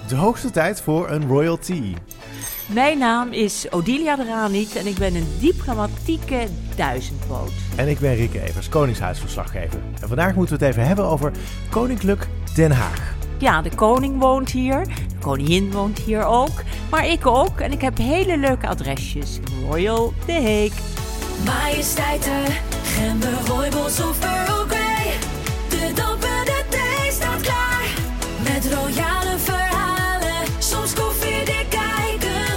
De hoogste tijd voor een royalty. Mijn naam is Odilia de Raniet en ik ben een diplomatieke duizendpoot. En ik ben Rick Evers, Koningshuisverslaggever. En vandaag moeten we het even hebben over Koninklijk Den Haag. Ja, de koning woont hier, de koningin woont hier ook, maar ik ook. En ik heb hele leuke adresjes. Royal De Heek. Majesteiten, Gember, Rooibos of Earl Grey. De dampende thee staat klaar. Met royale verhalen, soms koffiedik kijken.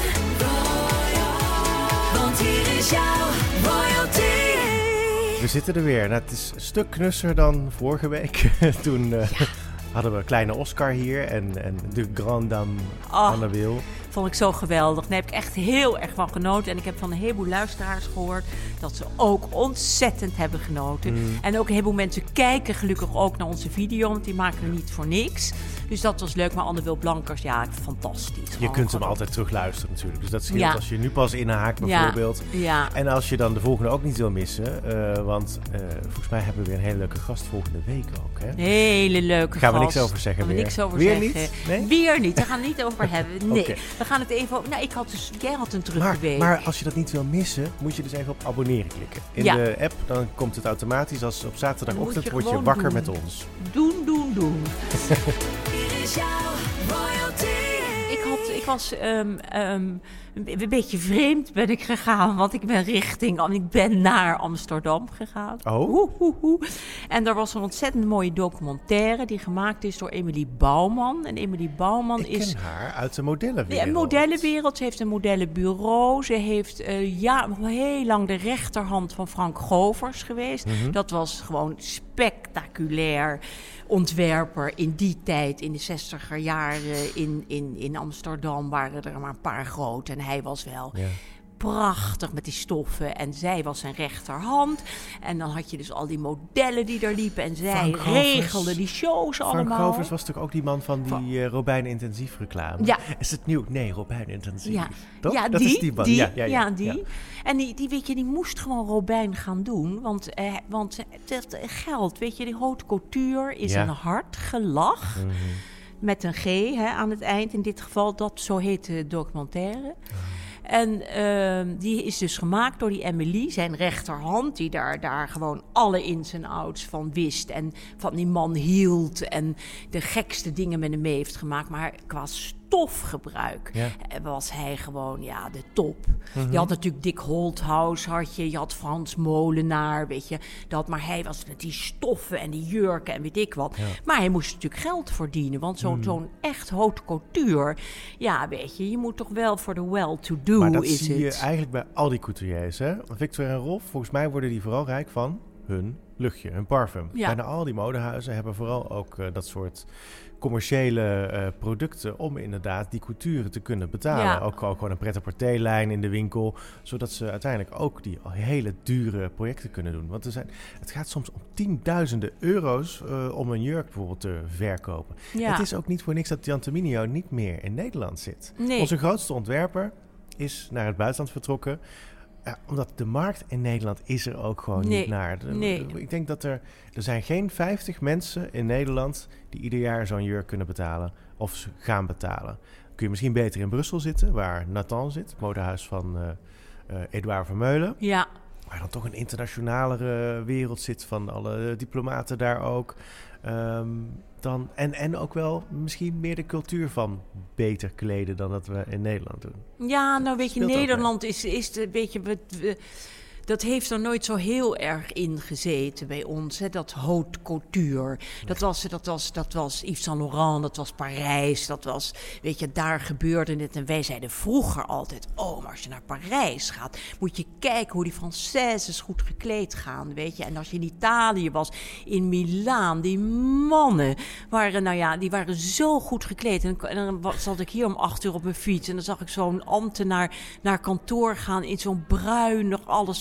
Royal, want hier is jouw royalty. We zitten er weer. Nou, het is een stuk knusser dan vorige week. Toen hadden we een kleine Oscar hier en de Grande Dame Anne Wil. Vond ik zo geweldig. Daar heb ik echt heel erg van genoten. En ik heb van een heleboel luisteraars gehoord dat ze ook ontzettend hebben genoten. En ook een heleboel mensen kijken gelukkig ook naar onze video, want die maken we niet voor niks. Dus dat was leuk. Maar Anne Wil Blankers, ja, fantastisch. Je kunt hem altijd terug luisteren natuurlijk. Dus dat scheelt als je nu pas inhaakt bijvoorbeeld. Ja. En als je dan de volgende ook niet wil missen. Want volgens mij hebben we weer een hele leuke gast volgende week ook. Hè? Hele leuke Gaan we gast. niks over zeggen weer? Niks over weer zeggen. Niet? Nee? Weer niet. Daar gaan we het niet over hebben. Nee. Okay. We gaan het even over... Nou, jij had een drukke week. Maar als je dat niet wil missen, moet je dus even op abonneren klikken. In de app, dan komt het automatisch. Als op zaterdagochtend word je wakker met ons. Doen. Hier is jouw royalty. Ik was een beetje vreemd ben ik gegaan, want ik ben naar Amsterdam gegaan. Oh. En er was een ontzettend mooie documentaire die gemaakt is door Emily Bouwman. En Emily Bouwman ik ken haar uit de modellenwereld. Ja, modellenwereld. Ze heeft een modellenbureau. Ze heeft heel lang de rechterhand van Frank Govers geweest. Mm-hmm. Dat was gewoon spectaculair ontwerper in die tijd, in de 60er jaren in Amsterdam, waren er maar een paar grote. En hij was wel prachtig met die stoffen. En zij was zijn rechterhand. En dan had je dus al die modellen die er liepen. En zij regelde die shows allemaal. Frank Govers was toch ook die man van die Robijn Intensief reclame? Ja. Is het nieuw? Nee, Robijn Intensief. Ja. Toch? Ja, dat is die man. Die. Ja. En die, weet je, die moest gewoon Robijn gaan doen. Want het geld, weet je, die haute couture is een hard gelach. Mm-hmm. Met een G aan het eind. In dit geval, zo heet de documentaire. En die is dus gemaakt door die Emily, zijn rechterhand, die daar gewoon alle ins en outs van wist en van die man hield en de gekste dingen met hem mee heeft gemaakt. Maar qua stofgebruik was hij gewoon de top. Mm-hmm. Je had natuurlijk Dick Holthaus, je had Frans Molenaar, weet je, maar hij was met die stoffen en die jurken en weet ik wat. Ja. Maar hij moest natuurlijk geld verdienen, want zo'n echt haute couture, weet je moet toch wel voor de well-to-do. Maar dat zie je eigenlijk bij al die couturiers, hè? Victor en Rolf, volgens mij worden die vooral rijk van hun luchtje, hun parfum. Ja. Bijna al die modehuizen hebben vooral ook dat soort commerciële producten om inderdaad die couture te kunnen betalen. Ja. Ook gewoon een pret-à-porter-lijn in de winkel, zodat ze uiteindelijk ook die hele dure projecten kunnen doen. Want het gaat soms om tienduizenden euro's om een jurk bijvoorbeeld te verkopen. Ja. Het is ook niet voor niks dat Jan Terminio niet meer in Nederland zit. Nee. Onze grootste ontwerper is naar het buitenland vertrokken. Omdat de markt in Nederland is er ook gewoon niet naar. Ik denk dat er zijn geen 50 mensen in Nederland die ieder jaar zo'n jurk kunnen betalen of gaan betalen. Kun je misschien beter in Brussel zitten, waar Nathan zit, het modehuis van Edouard Vermeulen. Ja. Waar dan toch een internationalere wereld zit van alle diplomaten daar ook. En ook wel misschien meer de cultuur van beter kleden dan dat we in Nederland doen. Ja, nou weet je, Nederland is weet je, dat heeft er nooit zo heel erg in gezeten bij ons, hè? Dat haute couture. Dat was Yves Saint Laurent, dat was Parijs, dat was, weet je, daar gebeurde het. En wij zeiden vroeger altijd, maar als je naar Parijs gaat, moet je kijken hoe die Françaises goed gekleed gaan, weet je. En als je in Italië was, in Milaan, die mannen waren, die waren zo goed gekleed. En dan zat ik hier om 8 uur op mijn fiets en dan zag ik zo'n ambtenaar naar kantoor gaan in zo'n bruin, nog alles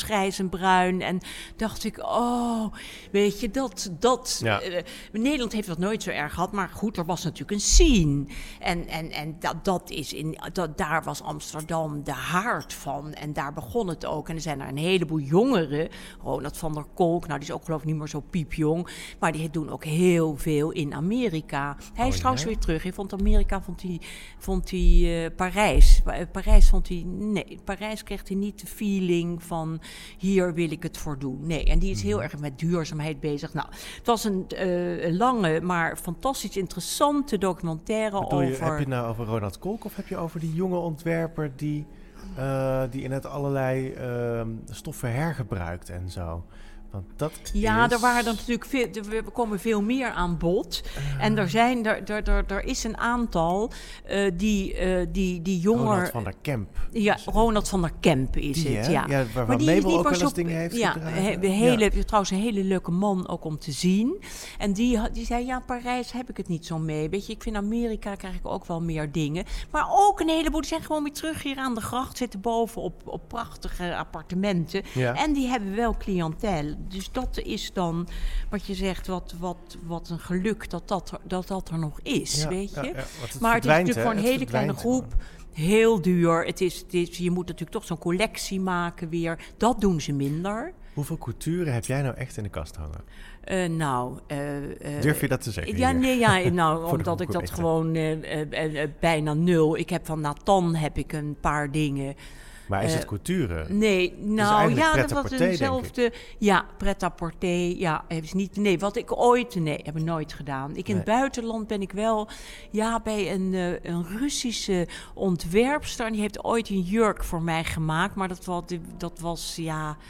grijs en bruin. En dacht ik, weet je, dat Nederland heeft dat nooit zo erg gehad. Maar goed, er was natuurlijk een scene. En daar was Amsterdam de haard van. En daar begon het ook. En er zijn er een heleboel jongeren. Ronald van der Kolk, die is ook geloof ik niet meer zo piepjong. Maar die doen ook heel veel in Amerika. Hij is trouwens weer terug. Hij vond Amerika, vond hij Parijs. Parijs kreeg hij niet de feeling van hier wil ik het voor doen. Nee, en die is heel erg met duurzaamheid bezig. Nou, het was een lange, maar fantastisch interessante documentaire over... Heb je het nou over Ronald Kolk of heb je over die jonge ontwerper die in het allerlei stoffen hergebruikt en zo? Want dat er waren dan natuurlijk er komen veel meer aan bod. En er is een aantal die jonger... Ronald van der Kemp. Ja, Ronald van der Kemp is het, ja. Waarvan Mabel ook wel eens dingen heeft gedragen. Trouwens een hele leuke man ook om te zien. En die zei, Parijs heb ik het niet zo mee. Weet je, ik vind Amerika krijg ik ook wel meer dingen. Maar ook een heleboel, die zijn gewoon weer terug hier aan de gracht. Zitten boven op prachtige appartementen. Ja. En die hebben wel cliëntel. Dus dat is dan wat je zegt, wat een geluk dat er nog is, weet je. Ja, maar het is natuurlijk voor een hele kleine groep heel duur. Je moet natuurlijk toch zo'n collectie maken weer. Dat doen ze minder. Hoeveel couture heb jij nou echt in de kast hangen? Durf je dat te zeggen? Omdat ik dat gewoon bijna 0. Ik heb van Nathan een paar dingen. Maar is het couture? Nee, dat was eenzelfde. Ja, pret-à-porter. Ja, hebben ze niet. Nee, wat ik ooit. Nee, heb ik nooit gedaan. In het buitenland ben ik wel. Ja, bij een Russische ontwerpster. En die heeft ooit een jurk voor mij gemaakt. Maar dat was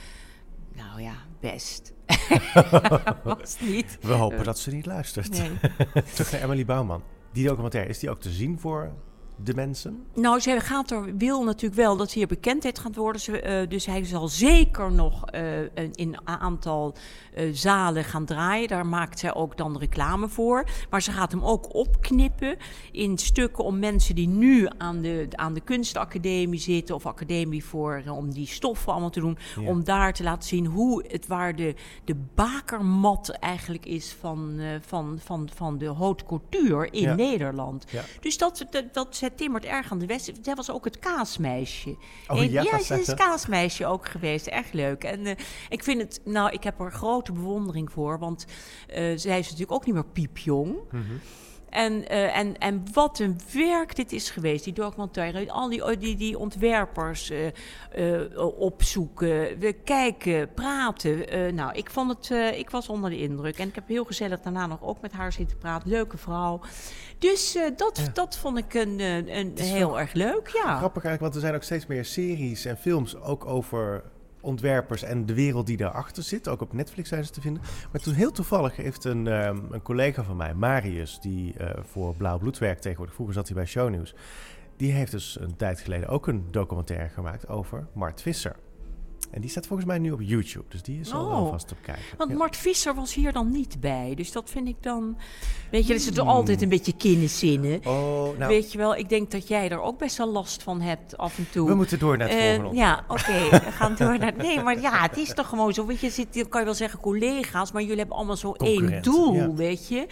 best. Was niet. We hopen dat ze niet luistert. Nee. Terug naar Emily Bouwman. Die documentaire, is die ook te zien voor de mensen? Nou, ze wil natuurlijk wel dat ze hier bekendheid gaat worden. Dus hij zal zeker nog in een aantal zalen gaan draaien. Daar maakt zij ook dan reclame voor. Maar ze gaat hem ook opknippen in stukken om mensen die nu aan de kunstacademie zitten of academie om die stoffen allemaal te doen, om daar te laten zien waar de bakermat eigenlijk is van de haute couture in Nederland. Ja. Dus dat timmert erg aan de west. Zij was ook het kaasmeisje. Ze is kaasmeisje ook geweest. Echt leuk. En ik vind het... ik heb er grote bewondering voor. Want zij is natuurlijk ook niet meer piepjong. Mm-hmm. En wat een werk dit is geweest, die documentaire. Al die ontwerpers opzoeken, kijken, praten. Ik was onder de indruk. En ik heb heel gezellig daarna nog ook met haar zitten praten. Leuke vrouw. Dus dat vond ik een heel erg leuk, ja. Grappig eigenlijk, want er zijn ook steeds meer series en films ook over ontwerpers en de wereld die daarachter zit. Ook op Netflix zijn ze te vinden. Maar toen heel toevallig heeft een collega van mij, Marius, die voor Blauw Bloed werkt tegenwoordig. Vroeger zat hij bij Shownieuws. Die heeft dus een tijd geleden ook een documentaire gemaakt over Mart Visser. En die staat volgens mij nu op YouTube. Dus die is al vast op kijken. Want Mart Visser was hier dan niet bij. Dus dat vind ik dan... Weet je, dat is het altijd een beetje kinderzinnen. Weet je wel, ik denk dat jij er ook best wel last van hebt af en toe. We moeten door naar het volgende. Ja, oké. We gaan door naar... Nee, maar ja, het is toch gewoon zo. Weet je, dan kan je wel zeggen collega's, maar jullie hebben allemaal zo één doel, weet je.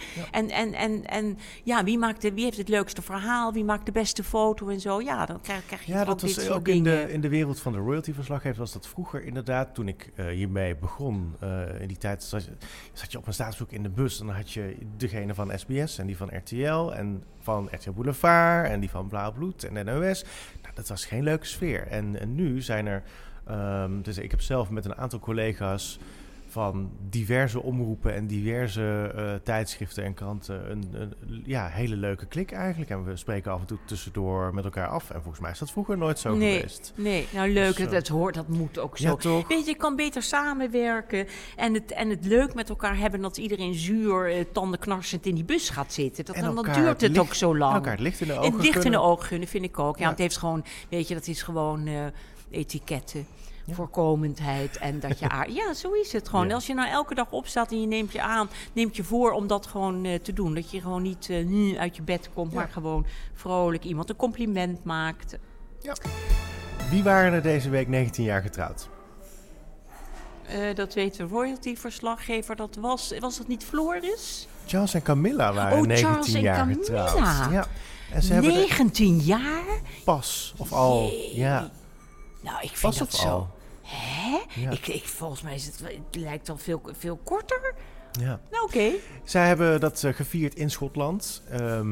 Ja. En wie heeft het leukste verhaal? Wie maakt de beste foto en zo? Ja, dan krijg je dat was ook in de wereld van de royalty-verslaggever was dat vroeger inderdaad, toen ik hiermee begon, in die tijd zat je op een staatsbezoek in de bus en dan had je degene van SBS en die van RTL en van RTL Boulevard en die van Blauw Bloed en NOS. Nou, dat was geen leuke sfeer. En nu zijn er, dus ik heb zelf met een aantal collega's van diverse omroepen en diverse tijdschriften en kranten een hele leuke klik eigenlijk. En we spreken af en toe tussendoor met elkaar af. En volgens mij is dat vroeger nooit zo geweest. Nee, nou leuk dat het hoort. Dat moet ook zo. Ja, toch? Weet je kan beter samenwerken en het leuk met elkaar hebben dat iedereen zuur, tandenknarsend in die bus gaat zitten. Dan duurt het ook zo lang. En elkaar het licht in de ogen gunnen. In de ogen gunnen vind ik ook. Ja. Het heeft gewoon, weet je, dat is gewoon etiketten. Voorkomendheid en dat je ja, zo is het gewoon. Ja. Als je nou elke dag opstaat en je neemt je voor om dat gewoon te doen. Dat je gewoon niet uit je bed komt, maar gewoon vrolijk iemand een compliment maakt. Ja. Wie waren er deze week 19 jaar getrouwd? Dat weet de royalty-verslaggever. Dat was het niet Floris? Charles en Camilla waren 19 jaar getrouwd. Ja. En ze 19 jaar? Pas of al. Jee. Ja. Nou, ik vind Pas dat of zo. al. Hè? Ja. Volgens mij het lijkt al veel korter. Ja. Nou, oké. Zij hebben dat gevierd in Schotland.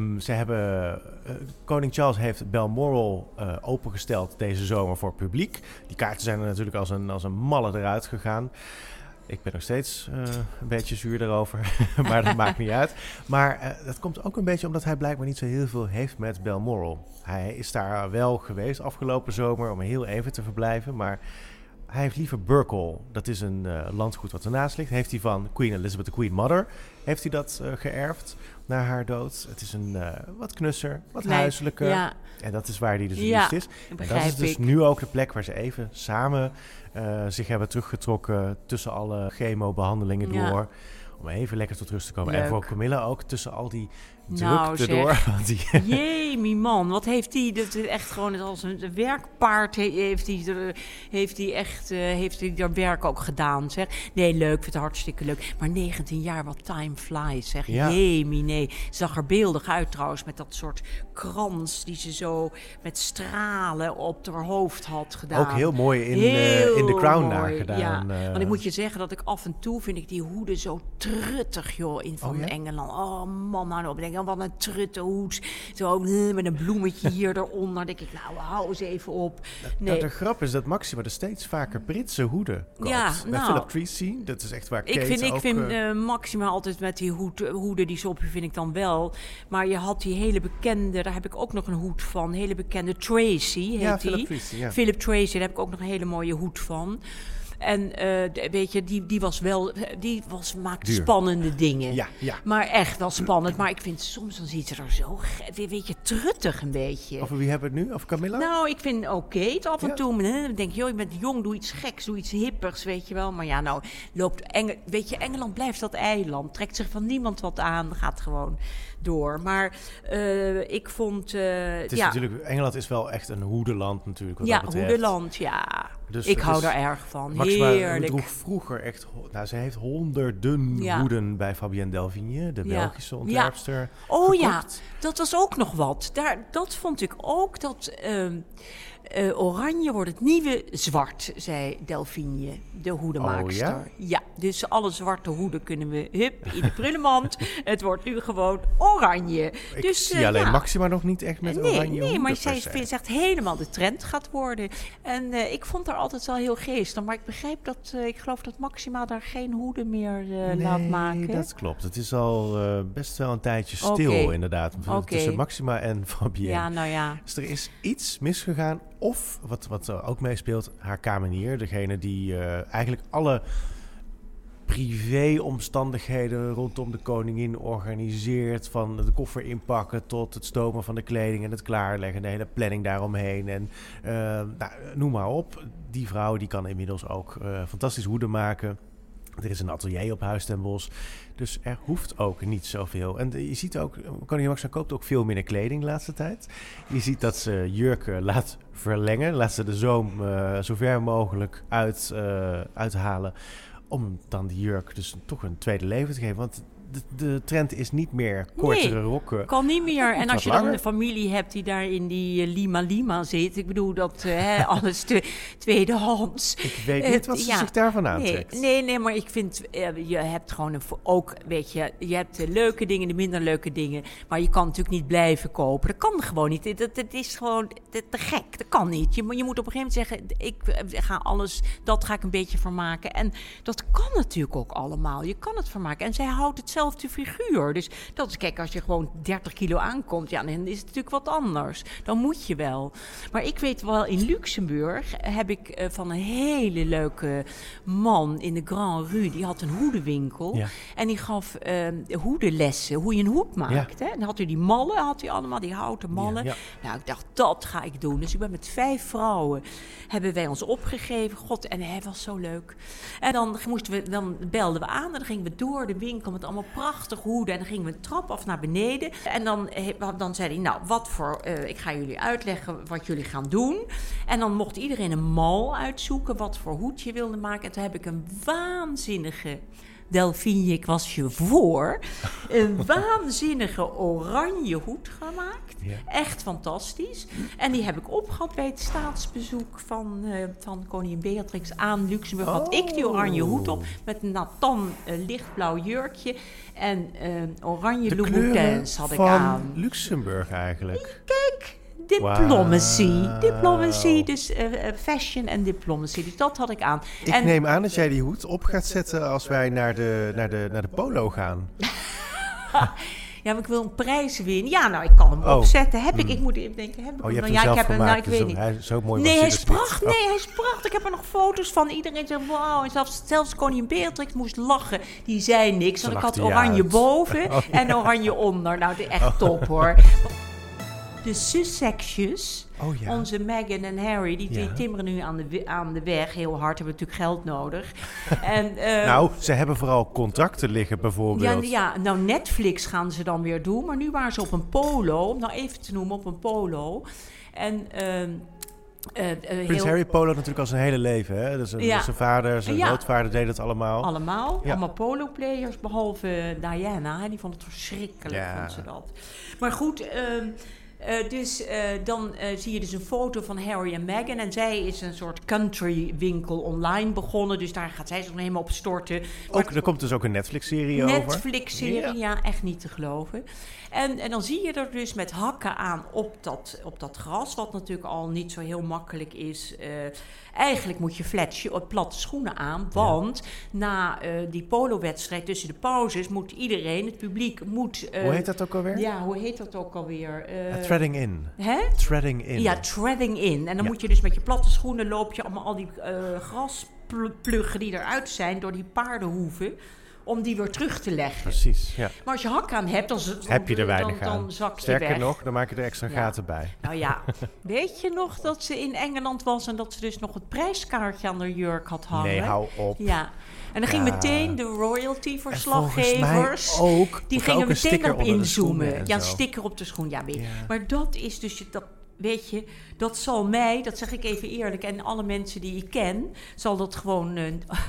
Koning Charles heeft Balmoral opengesteld deze zomer voor het publiek. Die kaarten zijn er natuurlijk als een malle eruit gegaan. Ik ben nog steeds een beetje zuur daarover, maar dat maakt niet uit. Maar dat komt ook een beetje omdat hij blijkbaar niet zo heel veel heeft met Balmoral. Hij is daar wel geweest afgelopen zomer om heel even te verblijven, maar hij heeft liever Burkle. Dat is een landgoed wat ernaast ligt. Heeft hij van Queen Elizabeth, de Queen Mother, heeft hij dat geërfd na haar dood. Het is een wat knusser, wat huiselijker. Ja. En dat is waar hij dus liefst is. En dat is dus nu ook de plek waar ze even samen zich hebben teruggetrokken tussen alle chemobehandelingen door. Om even lekker tot rust te komen. Leuk. En voor Camilla ook tussen al die drukte door. Jemie man, wat heeft hij? Dat is echt gewoon als een werkpaard heeft hij dat werk ook gedaan, zeg. Nee, leuk, vind het hartstikke leuk. Maar 19 jaar, wat time flies, zeg. Ja. Jemie, nee. Zag er beeldig uit trouwens, met dat soort krans die ze zo met stralen op haar hoofd had gedaan. Ook heel mooi in The Crown nagedaan. Ja, want ik moet je zeggen dat ik af en toe vind ik die hoeden zo truttig, joh, van Engeland. Oh man, nou, ik denk wat een trutte hoed. Zo met een bloemetje hier eronder. denk ik, nou, hou eens even op. Nee. De grap is dat Maxima er steeds vaker Britse hoeden koopt. Ja, met Philip Treacy, dat is echt waar Kate ik vind Maxima altijd met die hoeden die ze op, vind ik dan wel. Maar je had die hele bekende, daar heb ik ook nog een hoed van. Hele bekende Tracy heet die. Tracy, ja. Philip Tracy, daar heb ik ook nog een hele mooie hoed van. En weet je, die maakte spannende dingen. Ja. Maar echt wel spannend. Maar ik vind soms, dan ziet ze er zo, weet je, truttig een beetje. Over wie hebben we het nu? Over Camilla? Nou, ik vind Kate af en toe. Dan denk je, joh, je bent jong, doe iets geks, doe iets hippers, weet je wel. Maar ja, nou, weet je, Engeland blijft dat eiland. Trekt zich van niemand wat aan, gaat gewoon door. Maar ik vond... het is natuurlijk, Engeland is wel echt een hoedeland natuurlijk. Wat ja, dat betreft. hoedeland, ja. Dus ik hou er erg van. Maxima heerlijk. Droeg vroeger echt... Nou, ze heeft honderden hoeden bij Fabienne Delvigne, de Belgische ontwerpster. Ja. Oh gekocht. Ja, dat was ook nog wat. Dat vond ik ook, dat... oranje wordt het nieuwe zwart, zei Delvigne, de hoedemaakster. Oh, ja? Ja, dus alle zwarte hoeden kunnen we in de prullenmand. Het wordt nu gewoon oranje. Ik zie alleen Maxima nog niet echt met oranje hoeden. Nee, maar zij zegt helemaal de trend gaat worden. En ik vond haar altijd wel heel geestig. Maar ik begrijp dat, ik geloof dat Maxima daar geen hoeden meer laat maken. Nee, dat klopt. Het is al best wel een tijdje stil inderdaad. Tussen Maxima en Fabienne. Ja, nou ja. Dus er is iets misgegaan. Of, wat ook meespeelt, haar kamenier. Degene die eigenlijk alle privé-omstandigheden rondom de koningin organiseert. Van de koffer inpakken tot het stomen van de kleding en het klaarleggen. De hele planning daaromheen. En noem maar op. Die vrouw die kan inmiddels ook fantastisch hoeden maken. Er is een atelier op Huis ten Bosch. Dus er hoeft ook niet zoveel. En je ziet ook, koningin Maxima koopt ook veel minder kleding de laatste tijd. Je ziet dat ze jurken laat verlengen. Laat ze de zoom zo ver mogelijk uithalen. Om dan die jurk dus toch een tweede leven te geven. Want de trend is niet meer kortere rokken. Kan niet meer. En als je dan een familie hebt die daar in die Lima zit. Ik bedoel dat alles tweedehands. Ik weet niet wat ze zich daarvan aantrekt. Nee, maar ik vind, je hebt gewoon ook, weet je hebt de leuke dingen, de minder leuke dingen. Maar je kan natuurlijk niet blijven kopen. Dat kan gewoon niet. Dat is gewoon te gek. Dat kan niet. Je moet op een gegeven moment zeggen, dat ga ik een beetje vermaken. En dat kan natuurlijk ook allemaal. Je kan het vermaken. En zij houdt het zelfde figuur. Dus dat is, kijk, als je gewoon 30 kilo aankomt, ja, dan is het natuurlijk wat anders. Dan moet je wel. Maar ik weet wel, in Luxemburg heb ik van een hele leuke man in de Grand Rue, die had een hoedenwinkel. Ja. En die gaf hoedenlessen, hoe je een hoed maakt. Ja. Hè? En dan had hij die mallen, allemaal die houten mallen. Ja. Nou, ik dacht, dat ga ik doen. Dus ik ben met 5 vrouwen, hebben wij ons opgegeven. God, en hij was zo leuk. En dan belden we aan en dan gingen we door de winkel met allemaal prachtige hoeden. En dan gingen we een trap af naar beneden. En dan zei hij, nou, ik ga jullie uitleggen wat jullie gaan doen. En dan mocht iedereen een mal uitzoeken wat voor hoed je wilde maken. En toen heb ik een waanzinnige... Delphine, ik was je voor. Een waanzinnige oranje hoed gemaakt. Ja. Echt fantastisch. En die heb ik opgehad bij het staatsbezoek van koningin Beatrix aan Luxemburg. Had ik die oranje hoed op met een natan lichtblauw jurkje. En oranje Louboutins had ik aan. Van Luxemburg eigenlijk. Kijk. Diplomacy. Wow. Diplomacy, dus fashion en diplomacy. Dus dat had ik aan. Ik neem aan dat jij die hoed op gaat zetten als wij naar de polo gaan. Ja, maar ik wil een prijs winnen. Ja, nou, ik kan hem opzetten. Ik moet even denken. Je hebt hem zelf gemaakt. Ik weet niet. Hij is zo mooi. Nee, hij is prachtig. Nee, hij is prachtig. Ik heb er nog foto's van. Iedereen zegt, wauw. En zelfs koningin Beatrix moest lachen. Die zei niks. Want ik had oranje boven en oranje onder. Nou, echt top, hoor. De Sussexjes, onze Meghan en Harry, die timmeren nu aan de weg heel hard. Hebben natuurlijk geld nodig. En, nou, ze hebben vooral contracten liggen bijvoorbeeld. Nou Netflix gaan ze dan weer doen. Maar nu waren ze op een polo, om nou even te noemen, op een polo. En... Prins Harry polo natuurlijk al zijn hele leven. Hè? Dus zijn vader, zijn grootvader deden het allemaal. Allemaal polo-players, behalve Diana. Die vond het verschrikkelijk, vond ze dat. Maar goed... dan zie je dus een foto van Harry en Meghan. En zij is een soort country winkel online begonnen. Dus daar gaat zij zich nog helemaal op storten. Er komt dus ook een Netflix-serie over. Netflix-serie, ja, echt niet te geloven. En dan zie je er dus met hakken aan op dat gras. Wat natuurlijk al niet zo heel makkelijk is. Eigenlijk moet je platte schoenen aan. Want na die polo-wedstrijd tussen de pauzes moet iedereen, het publiek moet... hoe heet dat ook alweer? Ja, hoe heet dat ook alweer? Treading in. Hè? Treading in. Ja, treading in. En dan moet je dus met je platte schoenen loop je allemaal al die graspluggen die eruit zijn door die paardenhoeven, om die weer terug te leggen. Precies, ja. Maar als je hak aan hebt, dan heb je er weinig aan. Dan zak je Sterker weg. nog, dan maak je er extra gaten bij. Nou ja, weet je nog dat ze in Engeland was en dat ze dus nog het prijskaartje aan haar jurk had hangen? Nee, hou op. Ja. En dan ging meteen de royalty-verslaggevers, die gingen meteen erop inzoomen. Ja, een sticker op de schoen. Ja, maar dat is dus... Weet je, dat zal mij, dat zeg ik even eerlijk, en alle mensen die ik ken, zal dat gewoon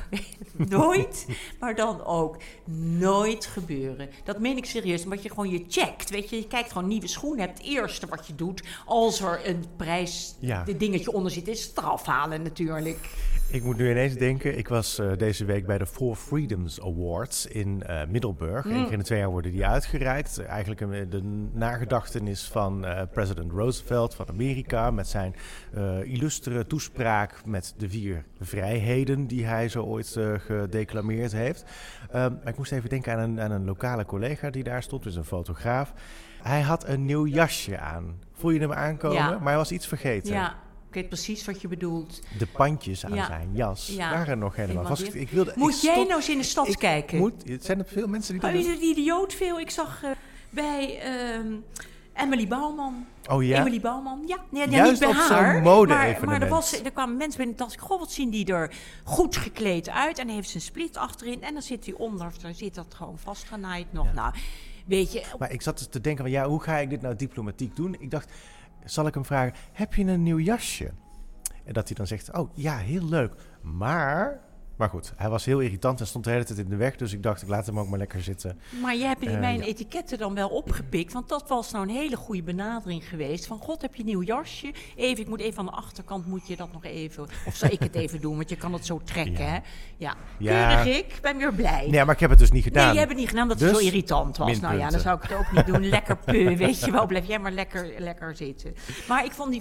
nooit, maar dan ook nooit gebeuren. Dat meen ik serieus, omdat je gewoon je checkt. Weet je kijkt gewoon nieuwe schoenen, hebt het eerste wat je doet, als er een prijs, de dingetje onder zit, is het eraf halen natuurlijk. Ik moet nu ineens denken, ik was deze week bij de Four Freedoms Awards in Middelburg. Eén keer in de 2 jaar worden die uitgereikt. Eigenlijk de nagedachtenis van president Roosevelt van Amerika, met zijn illustere toespraak met de 4 vrijheden die hij zo ooit gedeclameerd heeft. Maar ik moest even denken aan een lokale collega die daar stond, dus een fotograaf. Hij had een nieuw jasje aan. Voel je hem aankomen? Ja. Maar hij was iets vergeten. Ja. Ik weet precies wat je bedoelt. De pandjes aan zijn jas waren nog helemaal vast. Moet jij nou eens in de stad kijken? Zijn er veel mensen die dat doen? Het idioot veel. Ik zag bij Emily Bouwman. Oh ja? Emily Bouwman, ja. Nee, juist niet bij op haar, zo'n mode-evenement. Maar er kwamen mensen binnen en dacht ik, goh, wat zien die er goed gekleed uit. En dan heeft ze een split achterin. En dan zit hij onder, dan zit dat gewoon vastgenaaid nog. Ja. Nou, weet je... Maar ik zat te denken van, hoe ga ik dit nou diplomatiek doen? Ik dacht, zal ik hem vragen, heb je een nieuw jasje? En dat hij dan zegt, oh ja, heel leuk. Maar goed, hij was heel irritant en stond de hele tijd in de weg. Dus ik dacht, ik laat hem ook maar lekker zitten. Maar je hebt mijn etiketten dan wel opgepikt. Want dat was nou een hele goede benadering geweest. Van, god, heb je een nieuw jasje? Ik moet even aan de achterkant, moet je dat nog even... Of zal ik het even doen? Want je kan het zo trekken, hè? Ja, keurig ik. Ben weer blij. Nee, maar ik heb het dus niet gedaan. Nee, je hebt het niet gedaan omdat het zo irritant was. Minpunten. Nou ja, dan zou ik het ook niet doen. Lekker weet je wel. Blijf jij maar lekker zitten. Maar ik vond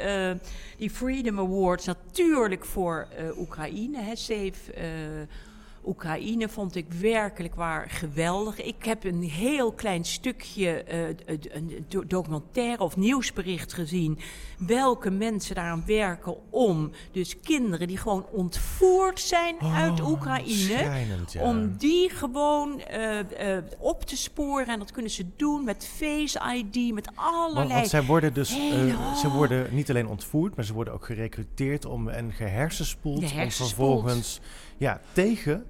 die Freedom Awards natuurlijk voor Oekraïne, hè, Oekraïne vond ik werkelijk waar geweldig. Ik heb een heel klein stukje een documentaire of nieuwsbericht gezien. Welke mensen daaraan werken om dus kinderen die gewoon ontvoerd zijn uit Oekraïne. Om die gewoon op te sporen. En dat kunnen ze doen met Face ID, met allerlei... Want zij worden dus ze worden niet alleen ontvoerd, maar ze worden ook gerecruiteerd en gehersenspoeld. Om vervolgens tegen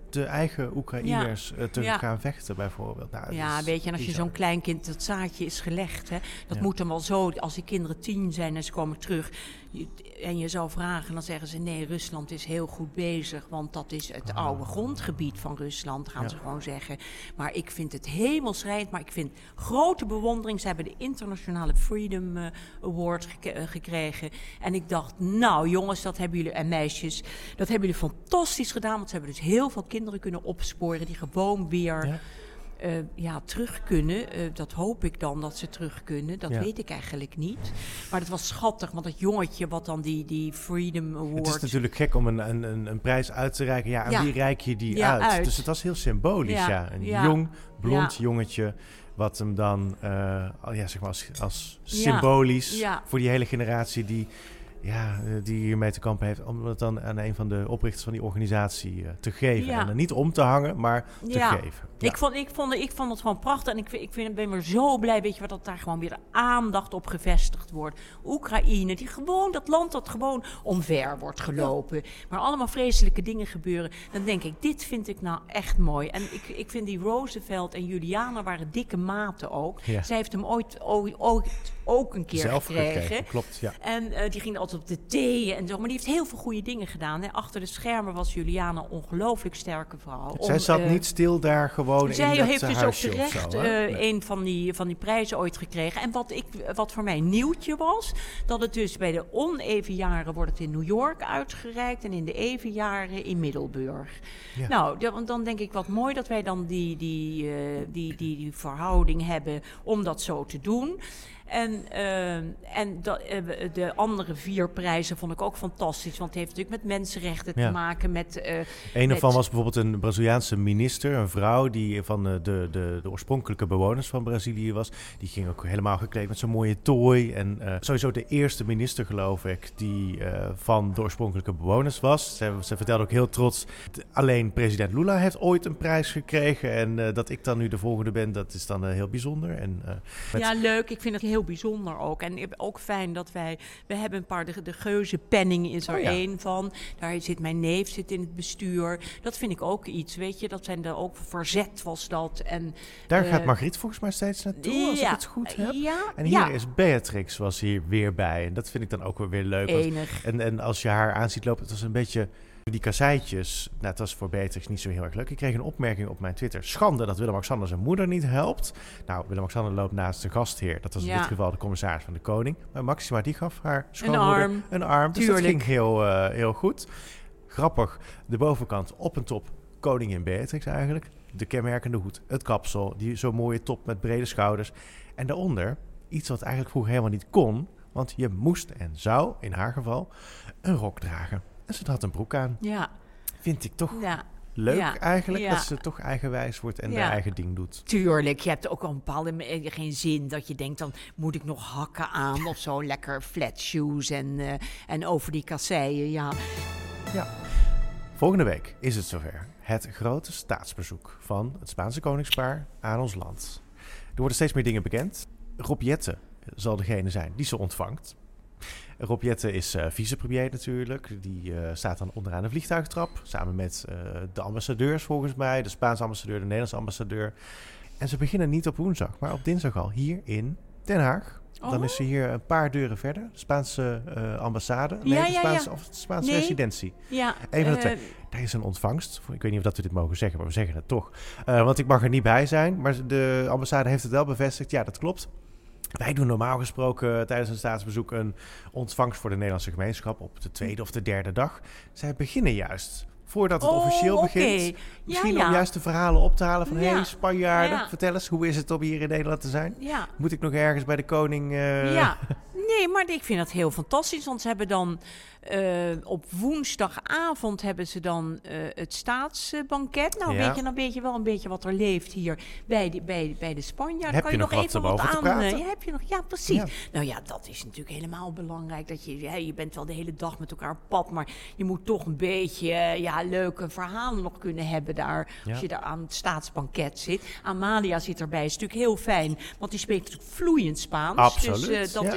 de eigen Oekraïners te gaan vechten bijvoorbeeld. Nou, weet je, en als je zo'n kleinkind, dat zaadje is gelegd, hè, dat moet dan wel zo, als die kinderen 10 zijn en ze komen terug en je zou vragen, dan zeggen ze nee, Rusland is heel goed bezig, want dat is het oude grondgebied van Rusland, gaan ze gewoon zeggen. Maar ik vind het hemelschrijnend, maar ik vind grote bewondering. Ze hebben de internationale Freedom Award gekregen en ik dacht, nou jongens, dat hebben jullie, en meisjes, dat hebben jullie fantastisch gedaan, want ze hebben dus heel veel kinderen kunnen opsporen die gewoon weer terug kunnen. Dat hoop ik dan dat ze terug kunnen. Dat weet ik eigenlijk niet. Maar het was schattig, want dat jongetje wat dan die Freedom Award... Het is natuurlijk gek om een prijs uit te reiken. Ja, en wie reik je die uit? Dus het was heel symbolisch, Een jong, blond jongetje wat hem dan zeg maar als symbolisch voor die hele generatie die hiermee te kampen heeft, om het dan aan een van de oprichters van die organisatie te geven. En niet om te hangen, maar te geven. Ja. Ik vond het gewoon prachtig. En ik ben weer zo blij, weet je wat, dat daar gewoon weer aandacht op gevestigd wordt. Oekraïne, dat land dat gewoon omver wordt gelopen. Ja. Maar allemaal vreselijke dingen gebeuren. Dan denk ik, dit vind ik nou echt mooi. En ik vind die Roosevelt en Juliana waren dikke maten ook. Ja. Zij heeft hem ooit ook een keer zelf gekregen. Klopt, ja. En die ging altijd op de thee en zo. Maar die heeft heel veel goede dingen gedaan. Hè. Achter de schermen was Juliana een ongelooflijk sterke vrouw. Zij zat niet stil daar gewoon zij in dat heeft dus huisje ook terecht een van die prijzen ooit gekregen. En wat voor mij nieuwtje was, dat het dus bij de oneven jaren wordt het in New York uitgereikt en in de even jaren in Middelburg. Ja. Nou, dan denk ik wat mooi dat wij dan die verhouding hebben om dat zo te doen. En de andere 4 prijzen vond ik ook fantastisch. Want het heeft natuurlijk met mensenrechten te maken. Een daarvan was bijvoorbeeld een Braziliaanse minister, een vrouw die van de oorspronkelijke bewoners van Brazilië was. Die ging ook helemaal gekleed met zo'n mooie tooi. En sowieso de eerste minister, geloof ik, die van de oorspronkelijke bewoners was. Ze vertelde ook heel trots, alleen president Lula heeft ooit een prijs gekregen. En dat ik dan nu de volgende ben, dat is dan heel bijzonder. Ja, leuk. Ik vind het heel bijzonder ook. En ook fijn dat we hebben een paar, de Geuzenpenning is er één van. Daar zit mijn neef in het bestuur. Dat vind ik ook iets, weet je. Dat zijn er ook, Verzet was dat. En daar gaat Margriet volgens mij steeds naartoe, als ik het goed heb. Ja, en hier is Beatrix, was hier weer bij. En dat vind ik dan ook weer leuk. Enig. En als je haar aan ziet lopen, het was een beetje... Die kasseitjes, dat was voor Beatrix niet zo heel erg leuk. Ik kreeg een opmerking op mijn Twitter. Schande dat Willem-Alexander zijn moeder niet helpt. Nou, Willem-Alexander loopt naast de gastheer. Dat was in dit geval de commissaris van de koning. Maar Maxima, die gaf haar schoonmoeder een arm. Dus dat ging heel goed. Grappig, de bovenkant op en top koningin Beatrix eigenlijk. De kenmerkende hoed, het kapsel, die zo'n mooie top met brede schouders. En daaronder, iets wat eigenlijk vroeger helemaal niet kon. Want je moest en zou, in haar geval, een rok dragen. En ze had een broek aan. Ja. Vind ik toch leuk eigenlijk, dat ze toch eigenwijs wordt en haar eigen ding doet. Tuurlijk, je hebt ook al een bepaalde geen zin dat je denkt, dan moet ik nog hakken aan of zo, lekker flat shoes en over die kasseien, Ja. Volgende week is het zover. Het grote staatsbezoek van het Spaanse koningspaar aan ons land. Er worden steeds meer dingen bekend. Rob Jetten zal degene zijn die ze ontvangt. Rob Jetten is vicepremier natuurlijk. Die staat dan onderaan de vliegtuigtrap. Samen met de ambassadeurs volgens mij. De Spaanse ambassadeur, de Nederlandse ambassadeur. En ze beginnen niet op woensdag, maar op dinsdag al. Hier in Den Haag. Dan is ze hier een paar deuren verder. De Spaanse ambassade. Of de Spaanse residentie. Ja, een van de twee. Daar is een ontvangst. Ik weet niet of dat we dit mogen zeggen, maar we zeggen het toch. Want ik mag er niet bij zijn. Maar de ambassade heeft het wel bevestigd. Ja, dat klopt. Wij doen normaal gesproken tijdens een staatsbezoek een ontvangst voor de Nederlandse gemeenschap op de 2e of de 3e dag. Zij beginnen juist voordat het officieel begint. Misschien om juist de verhalen op te halen van... hey, Spanjaarden, vertel eens, hoe is het om hier in Nederland te zijn? Ja. Moet ik nog ergens bij de koning... Nee, maar ik vind dat heel fantastisch. Want ze hebben dan op woensdagavond hebben ze dan het staatsbanket. Nou, weet je wel een beetje wat er leeft hier bij de Spanjaarden. Heb kan je nog nog wat even wat aan? Heb je nog? Ja, precies. Ja. Nou ja, dat is natuurlijk helemaal belangrijk. Dat je bent wel de hele dag met elkaar op pad, maar je moet toch een beetje leuke verhalen nog kunnen hebben daar. Ja. Als je daar aan het staatsbanket zit. Amalia zit erbij. Is natuurlijk heel fijn, want die spreekt natuurlijk vloeiend Spaans. Absoluut. Dus, dat is, die kun je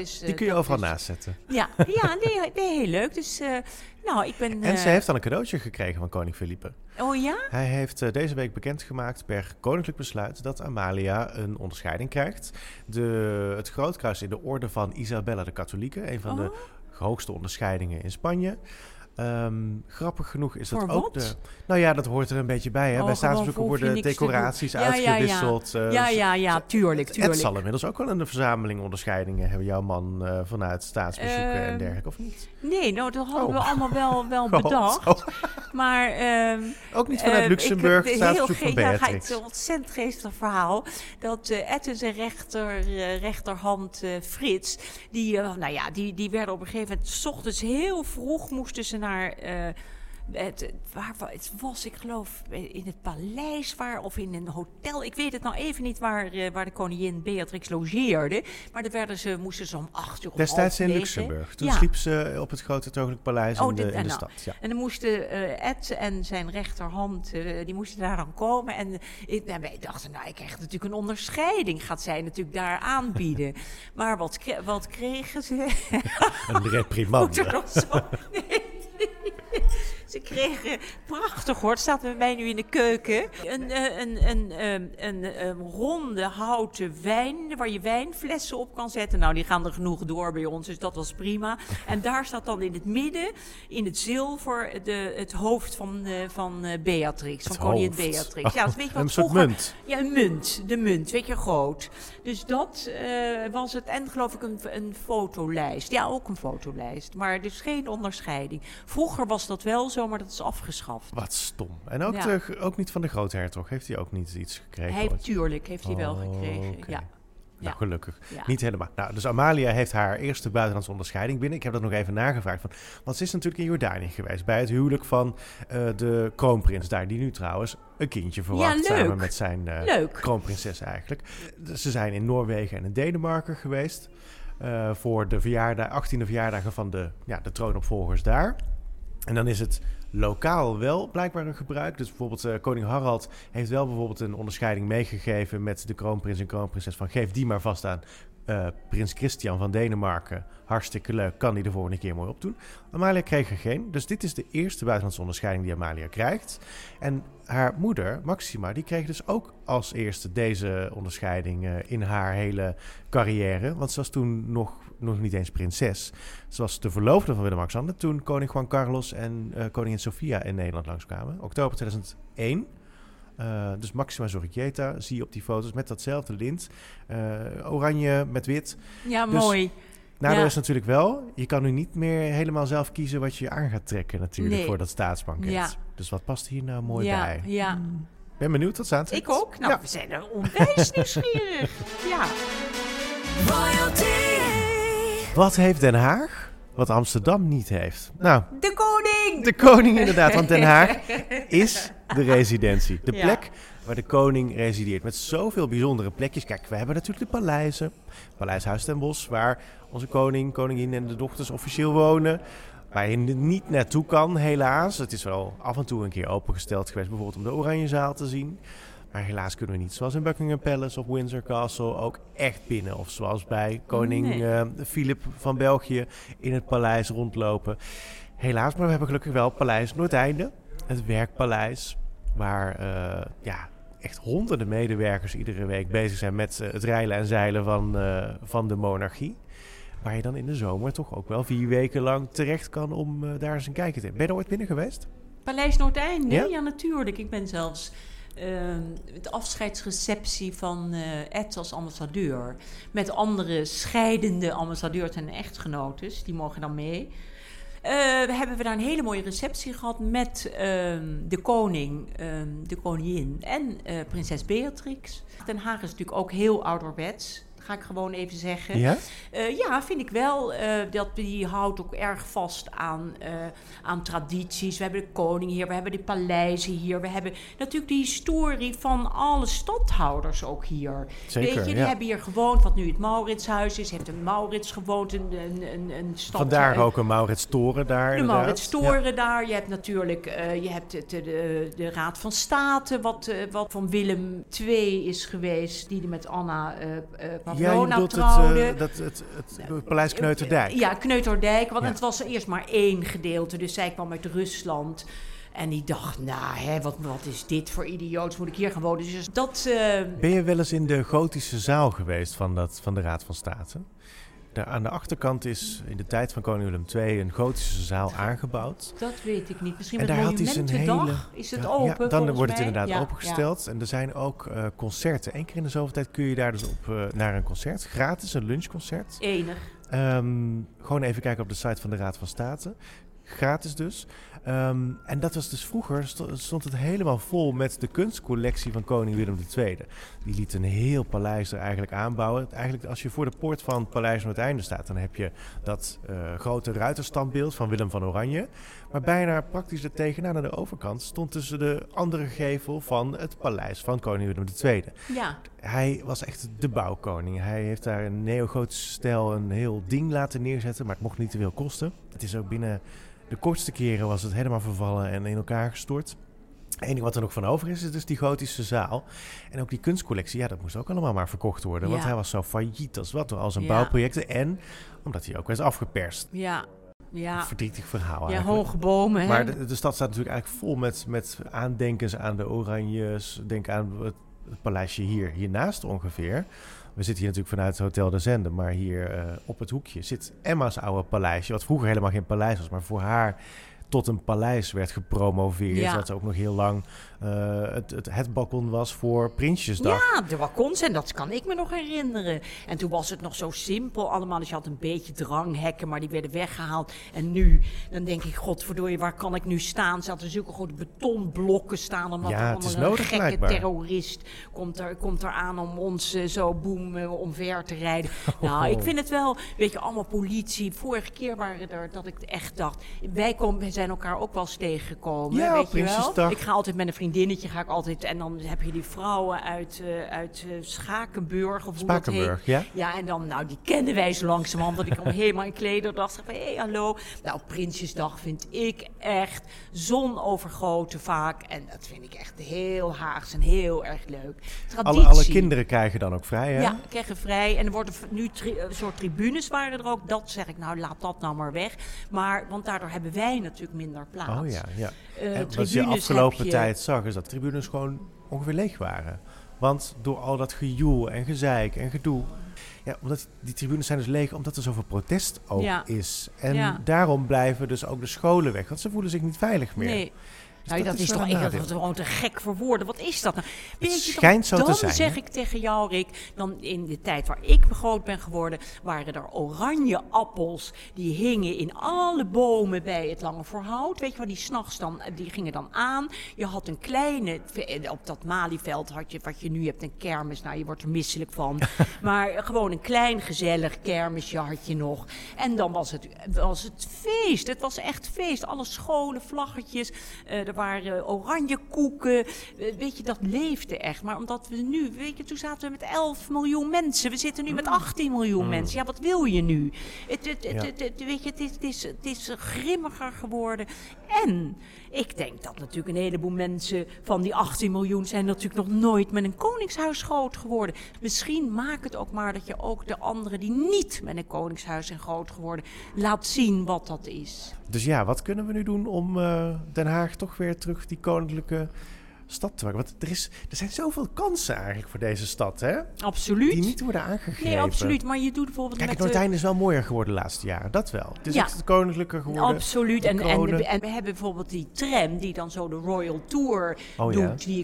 je overal naast zetten. Ja, nee, heel leuk. Dus ik ben... En ze heeft dan een cadeautje gekregen van koning Felipe. Oh ja? Hij heeft deze week bekendgemaakt per koninklijk besluit dat Amalia een onderscheiding krijgt. Het Grootkruis in de orde van Isabella de Katholieke, een van de hoogste onderscheidingen in Spanje. Grappig genoeg is dat voor ook wat? dat hoort er een beetje bij. Hè? Bij staatsbezoeken worden decoraties uitgewisseld. Tuurlijk. Het zal inmiddels ook wel een verzameling onderscheidingen hebben. Jouw man vanuit staatsbezoeken en dergelijke, of niet? Nee, dat hadden we allemaal wel bedacht. Maar... ook niet vanuit Luxemburg, staatsbezoek van Beatrix. Het is een ontzettend geestig verhaal. Dat Ed en zijn rechterhand Frits... Die werden op een gegeven moment... 's ochtends heel vroeg moesten ze naar... Het was, ik geloof, in het paleis of in een hotel. Ik weet het nou even niet waar de koningin Beatrix logeerde. Maar daar moesten ze om 8 uur. Destijds in Luxemburg. Toen sliep ze op het Grote Koninklijk Paleis in de stad. Ja. En dan moesten Ed en zijn rechterhand, die moesten daar dan komen. En wij dachten, ik krijg natuurlijk een onderscheiding. Gaat zij natuurlijk daar aanbieden. Maar wat kregen ze? Een reprimande. Ze kregen prachtig hoor. Het staat bij mij nu in de keuken. Een ronde houten wijn waar je wijnflessen op kan zetten. Nou, die gaan er genoeg door bij ons, dus dat was prima. En daar staat dan in het midden, in het zilver, het hoofd van Beatrix, van koningin Beatrix. Ja, dat weet je wat een soort munt. Ja, een munt. De munt, weet je, groot. Dus dat was het. En geloof ik een fotolijst. Ja, ook een fotolijst. Maar dus geen onderscheiding. Vroeger was dat wel zo, maar dat is afgeschaft. Wat stom. En ook niet van de groothertog. Heeft hij ook niet iets gekregen? Tuurlijk heeft hij wel gekregen, okay. ja. Nou, gelukkig. Ja. Niet helemaal. Nou, dus Amalia heeft haar eerste buitenlandse onderscheiding binnen. Ik heb dat nog even nagevraagd. Want ze is natuurlijk in Jordanië geweest. Bij het huwelijk van de kroonprins daar. Die nu trouwens een kindje verwacht. Samen met zijn kroonprinses eigenlijk. Ze zijn in Noorwegen en in Denemarken geweest. Voor de 18e verjaardagen van de troonopvolgers daar. En dan is het lokaal wel blijkbaar een gebruik. Dus bijvoorbeeld koning Harald heeft wel bijvoorbeeld een onderscheiding meegegeven met de kroonprins en kroonprinses van geef die maar vast aan prins Christian van Denemarken. Hartstikke leuk, kan die de volgende keer mooi opdoen. Amalia kreeg er geen, dus dit is de eerste buitenlandse onderscheiding die Amalia krijgt. En haar moeder, Maxima, die kreeg dus ook als eerste deze onderscheiding in haar hele carrière. Want ze was toen nog niet eens prinses. Ze was de verloofde van Willem-Alexander toen koning Juan Carlos en koningin Sofia in Nederland langskwamen. Oktober 2001. Dus Maxima Zorregieta zie je op die foto's met datzelfde lint. Oranje met wit. Ja, dus, mooi. Nadeel is natuurlijk wel, je kan nu niet meer helemaal zelf kiezen wat je aan gaat trekken natuurlijk voor dat staatsbanket. Ja. Dus wat past hier nou mooi bij? Ja. Ben benieuwd wat ze aantrekt. Ik ook. Nou, we zijn er onwijs nieuwsgierig. Ja. Royalty. Wat heeft Den Haag? Wat Amsterdam niet heeft. Nou, de koning! De koning inderdaad, want Den Haag is de residentie. De plek waar de koning resideert. Met zoveel bijzondere plekjes. Kijk, we hebben natuurlijk de paleizen. Paleis Huis ten Bosch, waar onze koning, koningin en de dochters officieel wonen. Waar je niet naartoe kan, helaas. Het is wel af en toe een keer opengesteld geweest, bijvoorbeeld om de Oranjezaal te zien. Maar helaas kunnen we niet, zoals in Buckingham Palace of Windsor Castle, ook echt binnen. Of zoals bij koning Filip van België in het paleis rondlopen. Helaas, maar we hebben gelukkig wel Paleis Noordeinde. Het werkpaleis, waar echt honderden medewerkers iedere week bezig zijn met het reilen en zeilen van de monarchie. Waar je dan in de zomer toch ook wel 4 weken lang terecht kan om daar eens een kijkje te hebben. Ben je er ooit binnen geweest? Paleis Noordeinde? Ja, natuurlijk. Ik ben zelfs de afscheidsreceptie van Ed als ambassadeur. Met andere scheidende ambassadeurs en echtgenotes. Die mogen dan mee. Hebben we daar een hele mooie receptie gehad met de koning, de koningin en prinses Beatrix. Den Haag is natuurlijk ook heel ouderwets. Ga ik gewoon even zeggen. Ja? Ja, vind ik wel. Die houdt ook erg vast aan tradities. We hebben de koning hier, we hebben de paleizen hier. We hebben natuurlijk de historie van alle stadhouders ook hier. Zeker, weet je, die hebben hier gewoond, wat nu het Mauritshuis is. Heeft een Maurits gewoond, een stad. Vandaar ook een Mauritstoren daar. De Mauritstoren daar. Je hebt natuurlijk de Raad van State, wat van Willem II is geweest. Die er met Anna Pavlona trouwde. Het Paleis Kneuterdijk. Ja, Kneuterdijk, want het was eerst maar 1 gedeelte. Dus zij kwam uit Rusland. En die dacht, wat is dit voor idioots? Moet ik hier gaan wonen? Dus dat... Ben je wel eens in de gotische zaal geweest van de Raad van State? Daar aan de achterkant is in de tijd van koning Willem II een gotische zaal aangebouwd. Dat weet ik niet. Misschien en met Monumentendag is het open. Ja, dan wordt het mij. inderdaad opengesteld. Ja. En er zijn ook concerten. 1 keer in de zoveel tijd kun je daar dus naar een concert. Gratis, een lunchconcert. Enig. Gewoon even kijken op de site van de Raad van State. Gratis dus. En dat was dus vroeger, stond het helemaal vol met de kunstcollectie van koning Willem II. Die liet een heel paleis er eigenlijk aanbouwen. Eigenlijk als je voor de poort van het Paleis Noordeinde staat, dan heb je dat grote ruiterstandbeeld van Willem van Oranje. Maar bijna praktisch er tegenaan aan de overkant stond tussen de andere gevel van het paleis van koning Willem II. Ja. Hij was echt de bouwkoning. Hij heeft daar in neogotische stijl een heel ding laten neerzetten, maar het mocht niet te veel kosten. Het is ook binnen de kortste keren was het helemaal vervallen en in elkaar gestort. Het enige wat er nog van over is dus die gotische zaal. En ook die kunstcollectie, dat moest ook allemaal maar verkocht worden. Want hij was zo failliet als een bouwproject. En omdat hij ook werd afgeperst. Ja. Een verdrietig verhaal eigenlijk. Ja, hoge bomen. Maar de stad staat natuurlijk eigenlijk vol met aandenkens aan de Oranjes. Denk aan het paleisje hiernaast ongeveer. We zitten hier natuurlijk vanuit het Hotel de Zende, maar hier op het hoekje zit Emma's oude paleisje, wat vroeger helemaal geen paleis was, maar voor haar tot een paleis werd gepromoveerd. Ja. Dat ze ook nog heel lang het balkon was voor Prinsjesdag. Ja, de balkons, en dat kan ik me nog herinneren. En toen was het nog zo simpel allemaal. Dus je had een beetje dranghekken, maar die werden weggehaald. En nu, dan denk ik, godverdorie, waar kan ik nu staan? Ze hadden zulke grote betonblokken staan, omdat er een gekke blijkbaar. Terrorist komt er aan om ons zo omver te rijden. Nou, ik vind het wel, weet je, allemaal politie. Vorige keer waren er dat ik echt dacht, wij zijn elkaar ook wel eens tegengekomen, ja, weet je wel. Ik ga altijd met een vriendinnetje, en dan heb je die vrouwen uit Schakenburg, of hoe dat heet. Ja. Ja, en dan, die kenden wij zo langzamerhand, dat ik al helemaal in klederdag zeg van, hé, hallo. Nou, Prinsjesdag vind ik echt zonovergoten vaak. En dat vind ik echt heel Haags en heel erg leuk. Traditie. Alle kinderen krijgen dan ook vrij, hè? Ja, krijgen vrij. En er worden nu een soort tribunes waren er ook. Dat zeg ik, laat dat nou maar weg. Maar, want daardoor hebben wij natuurlijk minder plaats. Oh ja. En wat je afgelopen tijd zag, is dat tribunes gewoon ongeveer leeg waren. Want door al dat gejoel en gezeik en gedoe. Ja, omdat die tribunes zijn dus leeg, omdat er zoveel protest ook is. En daarom blijven dus ook de scholen weg. Want ze voelen zich niet veilig meer. Nee. Dus dat is toch gewoon te gek voor woorden. Wat is dat nou? Het schijnt zo te zijn. Dan zeg ik tegen jou, Rick, dan in de tijd waar ik groot ben geworden, waren er oranje appels die hingen in alle bomen bij het Lange Voorhout. Weet je wel, die 's nachts dan, die gingen dan aan. Je had een kleine, op dat Malieveld had je, wat je nu hebt, een kermis. Nou, je wordt er misselijk van. Maar gewoon een klein gezellig kermisje had je nog. En dan was het feest. Het was echt feest. Alle scholen, vlaggetjes. Er waren oranje koeken. Weet je, dat leefde echt. Maar omdat we nu, weet je, toen zaten we met 11 miljoen mensen. We zitten nu met 18 miljoen mensen. Ja, wat wil je nu? Weet je, het is grimmiger geworden. En ik denk dat natuurlijk een heleboel mensen van die 18 miljoen zijn natuurlijk nog nooit met een koningshuis groot geworden. Misschien maakt het ook maar dat je ook de anderen die niet met een koningshuis zijn groot geworden, laat zien wat dat is. Dus ja, wat kunnen we nu doen om Den Haag toch weer terug die koninklijke stad te maken? Want er zijn zoveel kansen eigenlijk voor deze stad, hè? Absoluut. Die niet worden aangegrepen. Nee, absoluut. Maar je doet bijvoorbeeld Kijk, het Noordeinde is wel mooier geworden de laatste jaren. Dat wel. Het is echt koninklijker geworden. Absoluut. En we hebben bijvoorbeeld die tram die dan zo de Royal Tour doet. Ja. Die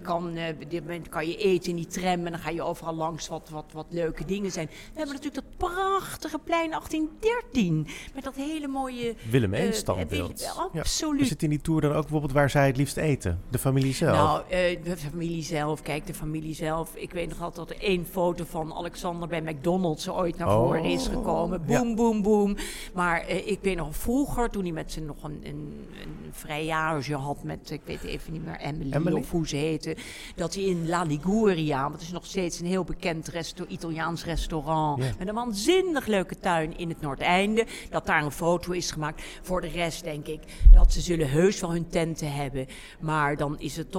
kan je eten in die tram en dan ga je overal langs wat leuke dingen zijn. We hebben natuurlijk dat prachtige plein 1813 met dat hele mooie Willem I standbeeld. Absoluut. Ja. Zit in die tour dan ook bijvoorbeeld waar zij het liefst eten? De familie zelf? Nou, de familie zelf. Kijk, de familie zelf. Ik weet nog altijd dat er 1 foto van Alexander bij McDonald's ooit naar voren is gekomen. Boom, boom, boom. Maar ik weet nog vroeger, toen hij met zijn nog een vrijage had met, ik weet even niet meer, Emily of hoe ze heette, dat hij in La Liguria, dat is nog steeds een heel bekend Italiaans restaurant, met een waanzinnig leuke tuin in het Noordeinde, dat daar een foto is gemaakt. Voor de rest denk ik dat ze zullen heus wel hun tenten hebben. Maar dan is het toch zo dat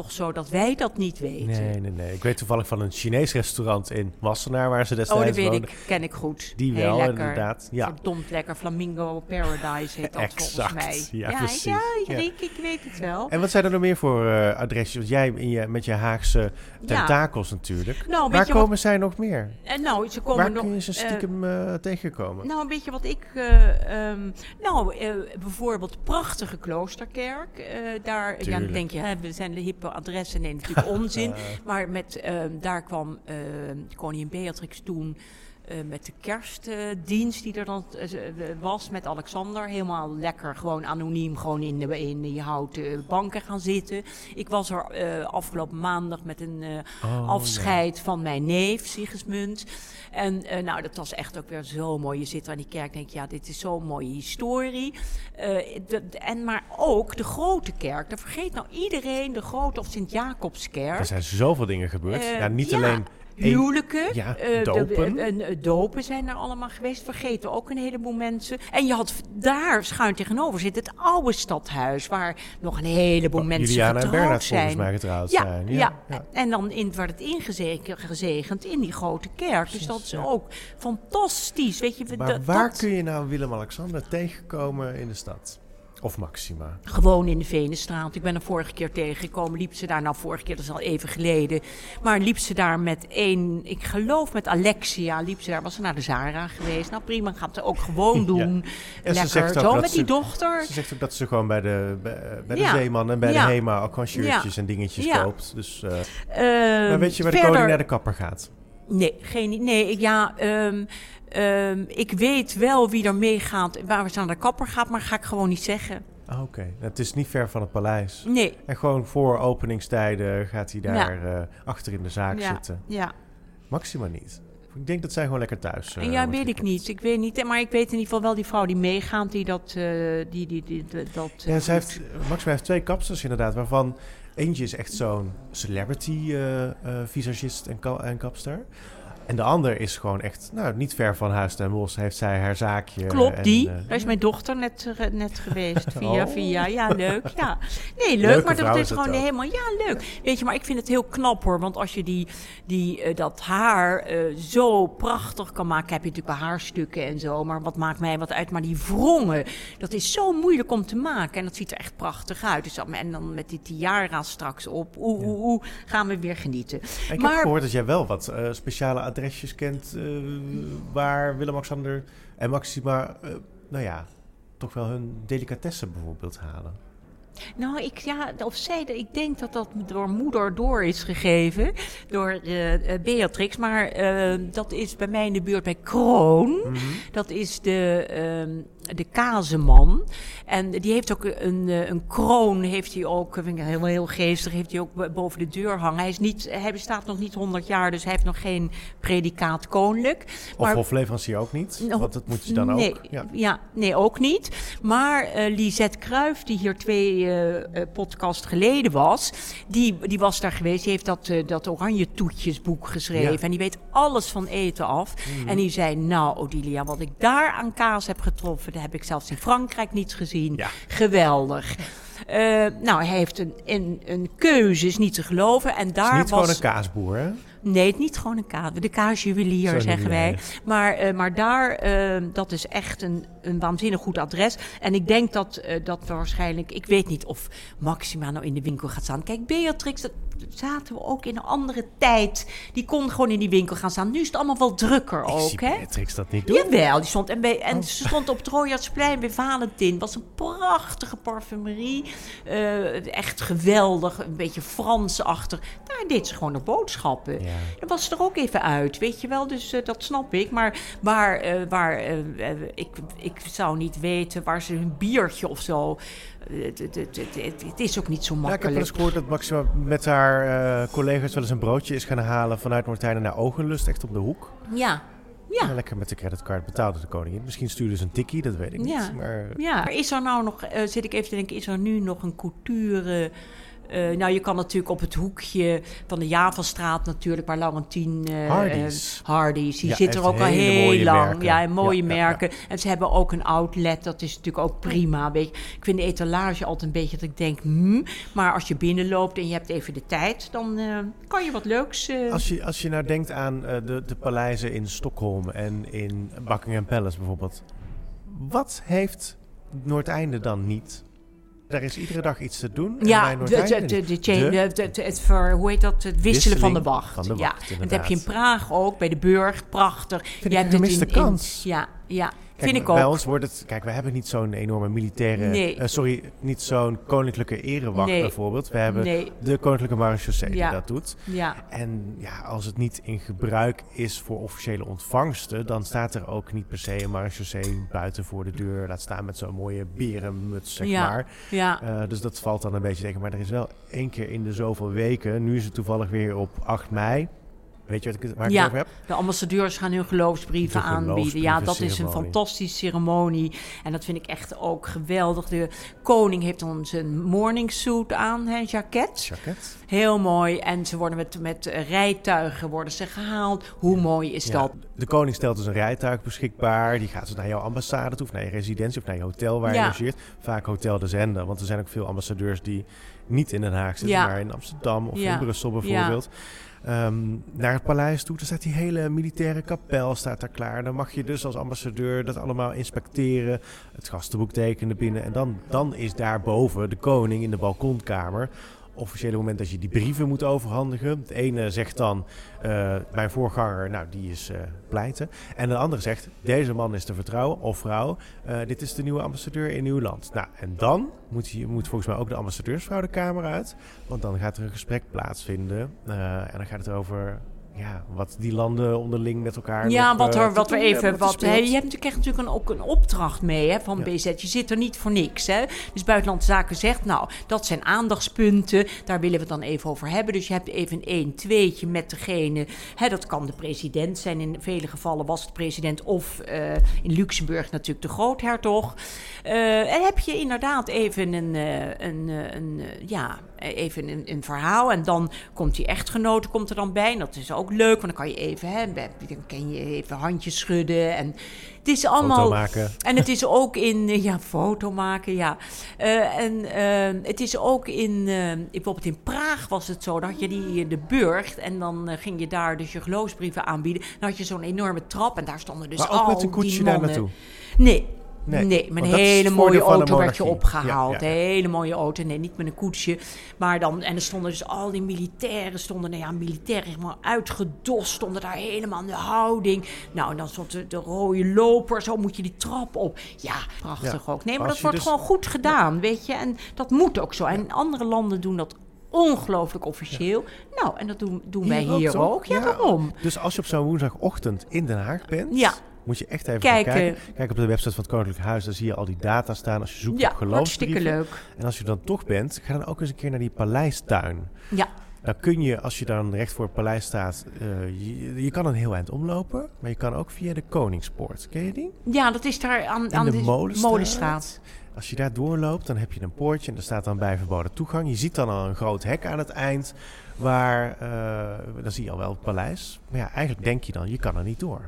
dat wij dat niet weten. Nee. Ik weet toevallig van een Chinees restaurant in Wassenaar waar ze destijds dat woonden. ken ik goed. Die heel wel, lekker. Inderdaad. Ja. Verdomd lekker. Flamingo Paradise heet dat exact. volgens mij. Ja, precies. Ja, Riek, ik weet het wel. En wat zijn er nog meer voor adresjes? Want jij met je Haagse tentakels natuurlijk. Nou, waar komen zij nog meer? Ze komen waar nog, kun je ze stiekem tegenkomen? Nou, weet je wat ik... bijvoorbeeld prachtige Kloosterkerk. Daar denk je, we zijn de hippe adressen. Nee, natuurlijk onzin. Maar daar kwam koningin Beatrix toen... met de kerstdienst die er dan was met Alexander. Helemaal lekker, gewoon anoniem, gewoon in die houten banken gaan zitten. Ik was er afgelopen maandag met een afscheid van mijn neef, Sigismund. En dat was echt ook weer zo mooi. Je zit er aan die kerk en denk dit is zo'n mooie historie. Maar ook de grote kerk. Daar vergeet nou iedereen de grote of Sint-Jacobskerk. Er zijn zoveel dingen gebeurd. Niet alleen... Huwelijken, dopen. Dopen zijn er allemaal geweest. Vergeten ook een heleboel mensen. En je had daar schuin tegenover zit het oude stadhuis, waar nog een heleboel mensen Juliana getrouwd en Bernhard zijn. volgens mij getrouwd zijn. Ja. En dan werd het ingezegend in die grote kerk. Dus dat is ook fantastisch. Weet je, maar waar kun je nou Willem-Alexander tegenkomen in de stad? Of Maxima? Gewoon in de Venenstraat. Ik ben er vorige keer tegengekomen. Liep ze daar, vorige keer, dat is al even geleden. Maar liep ze daar ik geloof met Alexia, was ze naar de Zara geweest. Nou prima, gaat ze ook gewoon doen. En lekker, zo met die dochter. Ze zegt ook dat ze gewoon bij de Zeeman en bij de Hema ook gewoon shirtjes en dingetjes koopt. Dus, maar weet je waar de koning naar de kapper gaat? Ik weet wel wie er meegaat, waar ze naar de kapper gaat, maar ga ik gewoon niet zeggen. Oké. Het is niet ver van het paleis. Nee. En gewoon voor openingstijden gaat hij daar achter in de zaak zitten. Ja. Maxima niet. Ik denk dat zij gewoon lekker thuis weet ik niet. Ik weet niet. Maar ik weet in ieder geval wel die vrouw die meegaat, die dat... Maxima heeft 2 kapsters inderdaad, waarvan... Eentje is echt zo'n celebrity visagist en kapster. En de ander is gewoon echt, niet ver van Huis ten Bosch heeft zij haar zaakje. Klopt, daar is mijn dochter net geweest. Via. Ja, leuk. Ja. Nee, leuk, maar dat is gewoon helemaal... Ja, leuk. Weet je, maar ik vind het heel knap hoor. Want als je dat haar zo prachtig kan maken... heb je natuurlijk wel haarstukken en zo. Maar wat maakt mij wat uit? Maar die wrongen, dat is zo moeilijk om te maken. En dat ziet er echt prachtig uit. Dus, en dan met die tiara straks op. Gaan we weer genieten. Ik heb gehoord dat jij wel wat speciale adresjes kent waar Willem-Alexander en Maxima toch wel hun delicatessen bijvoorbeeld halen. Nou, ik denk dat dat door moeder door is gegeven, door Beatrix. Maar dat is bij mij in de buurt bij Kroon. Mm-hmm. Dat is de kazeman. En die heeft ook een kroon, heeft hij ook, vind ik heel geestig, heeft hij ook boven de deur hangen. Hij bestaat nog niet 100 jaar, dus hij heeft nog geen predicaat koninklijk. Of hofleverancier ook niet, want dat moet je dan ook. Nee, ook niet. Maar Lisette Kruijf, die hier 2 podcast geleden was, die was daar geweest. Die heeft dat Oranje Toetjesboek geschreven. Ja. En die weet alles van eten af. Mm. En die zei, Odilia, wat ik daar aan kaas heb getroffen, dat heb ik zelfs in Frankrijk niet gezien. Ja. Geweldig. Hij heeft een keuze, is niet te geloven. En daar het is niet gewoon een kaasboer, hè? Nee, het is niet gewoon een kaas. De kaasjuwelier, zeggen wij. Maar daar, dat is echt een waanzinnig goed adres. En ik denk dat waarschijnlijk... Ik weet niet of Maxima nou in de winkel gaat staan. Kijk, Beatrix, dat zaten we ook in een andere tijd. Die kon gewoon in die winkel gaan staan. Nu is het allemaal wel drukker ook, hè? Beatrix dat niet doen? Jawel, die stond... Ze stond op het Royaardsplein bij Valentin. Het was een prachtige parfumerie. Echt geweldig. Een beetje Frans-achtig. Daar deed ze gewoon nog boodschappen. Ja. Dan was ze er ook even uit, weet je wel. Dus dat snap ik. Maar ik zou niet weten waar ze een biertje of zo... Het is ook niet zo makkelijk. Ja, ik heb wel eens gehoord dat Maxima met haar collega's wel eens een broodje is gaan halen vanuit Noordheine naar Ogenlust, echt op de hoek. Ja. En lekker met de creditcard betaalde de koningin. Misschien stuurde ze een tikkie, dat weet ik niet. Maar... Ja, is er nou nog, zit ik even te denken, is er nu nog een couture je kan natuurlijk op het hoekje van de Javelstraat natuurlijk, waar Laurentien... Hardy's, die zit er ook al heel lang. Merken. Ja, en mooie merken. Ja. En ze hebben ook een outlet, dat is natuurlijk ook prima. Weet je. Ik vind de etalage altijd een beetje dat ik denk... maar als je binnenloopt en je hebt even de tijd, dan kan je wat leuks... Als je nou denkt aan de paleizen in Stockholm en in Buckingham Palace bijvoorbeeld. Wat heeft Noordeinde dan niet? Daar is iedere dag iets te doen. Ja, hoe heet dat? Het wisselen van de wacht. Ja, en dat heb je in Praag ook, bij de Burg, prachtig. Vind je hebt een gemiste kans. Ja. Kijk, vind ik ook. Bij ons wordt het... Kijk, we hebben niet zo'n enorme militaire... niet zo'n koninklijke erewacht bijvoorbeeld. We hebben de koninklijke marechaussee die dat doet. Ja. En als het niet in gebruik is voor officiële ontvangsten... dan staat er ook niet per se een marechaussee buiten voor de deur. Laat staan met zo'n mooie berenmuts, zeg maar. Ja. Dus dat valt dan een beetje tegen. Maar er is wel 1 keer in de zoveel weken... Nu is het toevallig weer op 8 mei... Weet je waar ik het over heb? De ambassadeurs gaan hun geloofsbrieven aanbieden. Ja, dat is een fantastische ceremonie. En dat vind ik echt ook geweldig. De koning heeft dan zijn morning suit aan, een jacket. Heel mooi. En ze worden met rijtuigen gehaald. Hoe mooi is dat? De koning stelt dus een rijtuig beschikbaar. Die gaat dus naar jouw ambassade toe, of naar je residentie, of naar je hotel waar je logeert. Vaak Hotel de Zender, want er zijn ook veel ambassadeurs die niet in Den Haag zitten, maar in Amsterdam of in Brussel bijvoorbeeld. Naar het paleis toe. Dan staat die hele militaire kapel staat daar klaar. Dan mag je dus als ambassadeur dat allemaal inspecteren. Het gastenboek tekenen binnen. En dan is daarboven de koning in de balkonkamer. Officiële moment dat je die brieven moet overhandigen. Het ene zegt dan, mijn voorganger, die is pleiten. En de andere zegt, deze man is te vertrouwen, of vrouw. Dit is de nieuwe ambassadeur in uw land. Nou, en dan moet volgens mij ook de ambassadeursvrouw de kamer uit. Want dan gaat er een gesprek plaatsvinden. En dan gaat het over... wat die landen onderling met elkaar... Ja, je krijgt natuurlijk ook een opdracht mee van BZ. Je zit er niet voor niks. Hè? Dus Buitenlandse Zaken zegt, dat zijn aandachtspunten. Daar willen we het dan even over hebben. Dus je hebt even een 1-2'tje met degene... dat kan de president zijn. In vele gevallen was het president. Of in Luxemburg natuurlijk de groothertog. En heb je inderdaad even een verhaal. En dan komt die echtgenote er dan bij. En dat is ook leuk, want dan kan je even handjes schudden. En het is allemaal... Foto maken. En het is ook in... foto maken, ja. Het is ook in... bijvoorbeeld in Praag was het zo. Dan had je de burcht. En dan ging je daar dus je geloofsbrieven aanbieden. Dan had je zo'n enorme trap. En daar stonden dus al met een koetsje daar naartoe? Nee, met een hele mooie auto werd je opgehaald. Ja. Een hele mooie auto. Nee, niet met een koetsje. Maar dan... En er stonden dus al die militairen... militairen helemaal uitgedost. Stonden daar helemaal in de houding. Nou, en dan stond de rode loper. Zo moet je die trap op. Ja, prachtig ook. Nee, maar dat wordt gewoon goed gedaan, weet je. En dat moet ook zo. En andere landen doen dat ongelooflijk officieel. Ja. Nou, en dat doen wij hier ook. Ja, waarom? Dus als je op zo'n woensdagochtend in Den Haag bent... Moet je echt even kijken. Kijk op de website van het Koninklijk Huis. Daar zie je al die data staan als je zoekt op geloofsbrieven. Hartstikke leuk. En als je dan toch bent, ga dan ook eens een keer naar die paleistuin. Ja. Dan kun je, als je dan recht voor het paleis staat... je kan een heel eind omlopen. Maar je kan ook via de Koningspoort. Ken je die? Ja, dat is daar aan de Molenstraat. Als je daar doorloopt, dan heb je een poortje. En daar staat dan bij verboden toegang. Je ziet dan al een groot hek aan het eind. Waar, dan zie je al wel het paleis. Maar ja, eigenlijk denk je dan, je kan er niet door.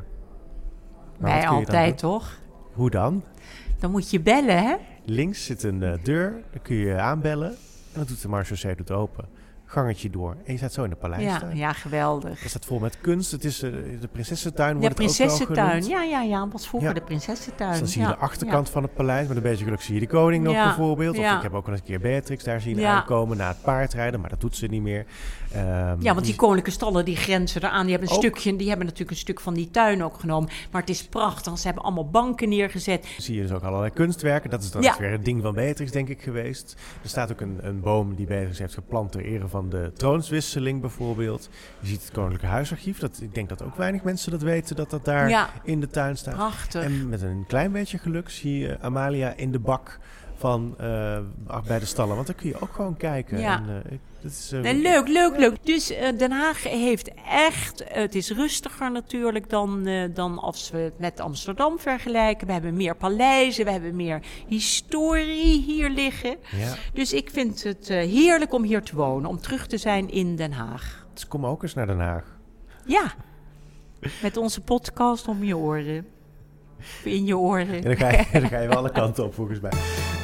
Wij altijd, toch? Hoe dan? Dan moet je bellen, hè? Links zit een deur, dan kun je aanbellen. En dan doet de marechaussee open. Gangetje door. En je staat zo in de paleistuin. Ja, geweldig. Dat staat vol met kunst. Het is de Prinsessentuin. De Prinsessentuin. Ja. Was vroeger de Prinsessentuin. Dus dan zie je de achterkant van het paleis. Met een beetje geluk zie je de koning nog bijvoorbeeld. Of ik heb ook al eens een keer Beatrix daar zien aankomen na het paardrijden. Maar dat doet ze niet meer. Want die koninklijke stallen die grenzen eraan. Die hebben natuurlijk een stuk van die tuin ook genomen. Maar het is prachtig. Ze hebben allemaal banken neergezet. Dan zie je dus ook allerlei kunstwerken. Dat is dan weer het ding van Beatrix, denk ik, geweest. Er staat ook een boom die Beatrix heeft geplant ter ere van de troonswisseling bijvoorbeeld. Je ziet het Koninklijke Huisarchief. Ik denk dat ook weinig mensen dat weten, dat daar in de tuin staat. Prachtig. En met een klein beetje geluk zie je Amalia in de bak van bij de stallen. Want dan kun je ook gewoon kijken. Ja. En, Dat is, leuk. Dus Den Haag heeft echt... het is rustiger natuurlijk dan als we het met Amsterdam vergelijken. We hebben meer paleizen, we hebben meer historie hier liggen. Ja. Dus ik vind het heerlijk om hier te wonen, om terug te zijn in Den Haag. Dus kom ook eens naar Den Haag. Ja, met onze podcast om je oren. In je oren. En dan ga je wel alle kanten op, volgens mij.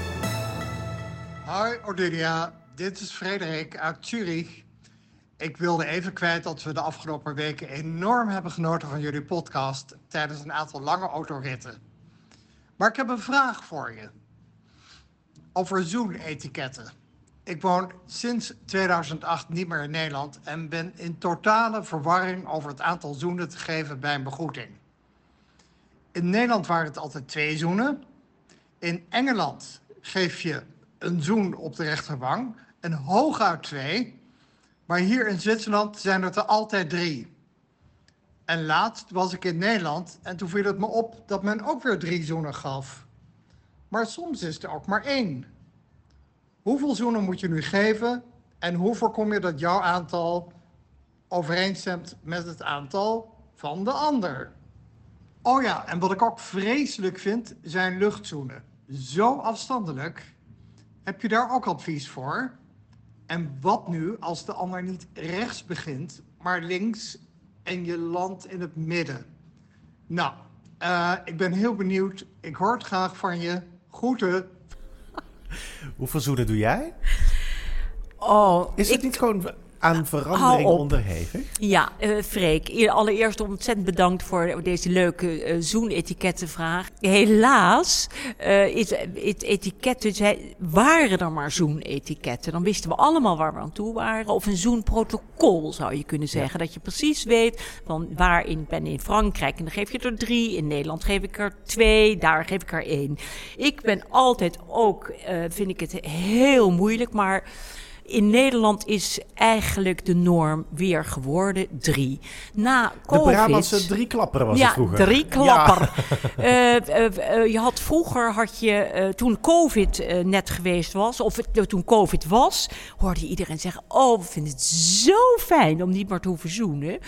Hoi Odilia, dit is Frederik uit Zurich. Ik wilde even kwijt dat we de afgelopen weken enorm hebben genoten van jullie podcast tijdens een aantal lange autoritten. Maar ik heb een vraag voor je. Over zoenetiketten. Ik woon sinds 2008 niet meer in Nederland en ben in totale verwarring over het aantal zoenen te geven bij een begroeting. In Nederland waren het altijd 2 zoenen. In Engeland geef je een zoen op de rechterwang en hooguit 2. Maar hier in Zwitserland zijn het er altijd 3. En laatst was ik in Nederland en toen viel het me op dat men ook weer 3 zoenen gaf. Maar soms is er ook maar 1. Hoeveel zoenen moet je nu geven en hoe voorkom je dat jouw aantal overeenstemt met het aantal van de ander? Oh ja, en wat ik ook vreselijk vind zijn luchtzoenen. Zo afstandelijk. Heb je daar ook advies voor? En wat nu als de ander niet rechts begint, maar links en je landt in het midden? Nou, ik ben heel benieuwd. Ik hoor het graag van je. Groeten. Hoeveel zoenen doe jij? Oh, Is het niet gewoon aan verandering onderhevig? Ja, Freek, allereerst ontzettend bedankt voor deze leuke zoenetikettenvraag. Helaas waren er maar zoenetiketten. Dan wisten we allemaal waar we aan toe waren. Of een zoenprotocol zou je kunnen zeggen. Ja. Dat je precies weet van ik ben in Frankrijk en dan geef je er 3. In Nederland geef ik er 2, daar geef ik er 1. Ik ben altijd ook, vind ik het heel moeilijk, maar in Nederland is eigenlijk de norm weer geworden 3. Na COVID... De Brabantse 3-klapper was het vroeger. 3-klapper. Ja. Vroeger toen COVID net geweest was, of toen COVID was, hoorde iedereen zeggen, oh, we vinden het zo fijn om niet meer te hoeven zoenen.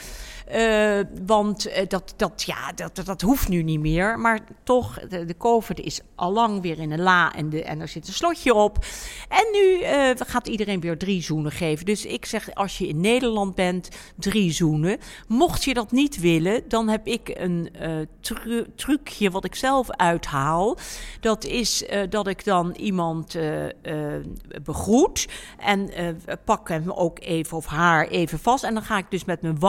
Want dat hoeft nu niet meer. Maar toch, de COVID is allang weer in een la en er zit een slotje op. En nu gaat iedereen weer 3 zoenen geven. Dus ik zeg, als je in Nederland bent, 3 zoenen. Mocht je dat niet willen, dan heb ik een trucje wat ik zelf uithaal. Dat is dat ik dan iemand begroet en pak hem ook even of haar even vast. En dan ga ik dus met mijn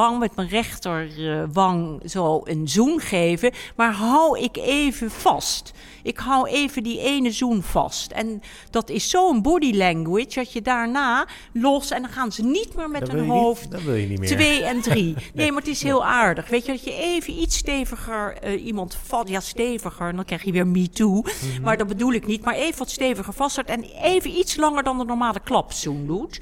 rechterwang zo een zoen geven, maar hou ik even vast. Ik hou even die ene zoen vast. En dat is zo'n body language dat je daarna los en dan gaan ze niet meer met hun hoofd. Dat wil je niet meer. 2 en 3. Nee, maar het is heel aardig. Weet je, dat je even iets steviger iemand vast. Ja, steviger. Dan krijg je weer me too. Mm-hmm. Maar dat bedoel ik niet. Maar even wat steviger vasthoudt en even iets langer dan de normale klapzoen doet.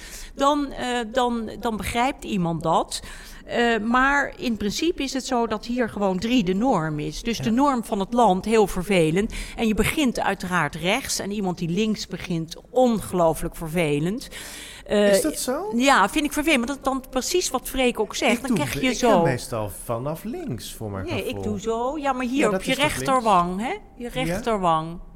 Dan begrijpt iemand dat. Maar in principe is het zo dat hier gewoon 3 de norm is. Dus de norm van het land, heel vervelend. En je begint uiteraard rechts. En iemand die links begint, ongelooflijk vervelend. Is dat zo? Ja, vind ik vervelend. Maar dat dan precies wat Freek ook zegt. Dan krijg je zo. Ik ga meestal vanaf links voor mijn gevoel. Nee, ik doe zo. Ja, maar hier op je rechterwang. Hè? Je rechterwang. Ja?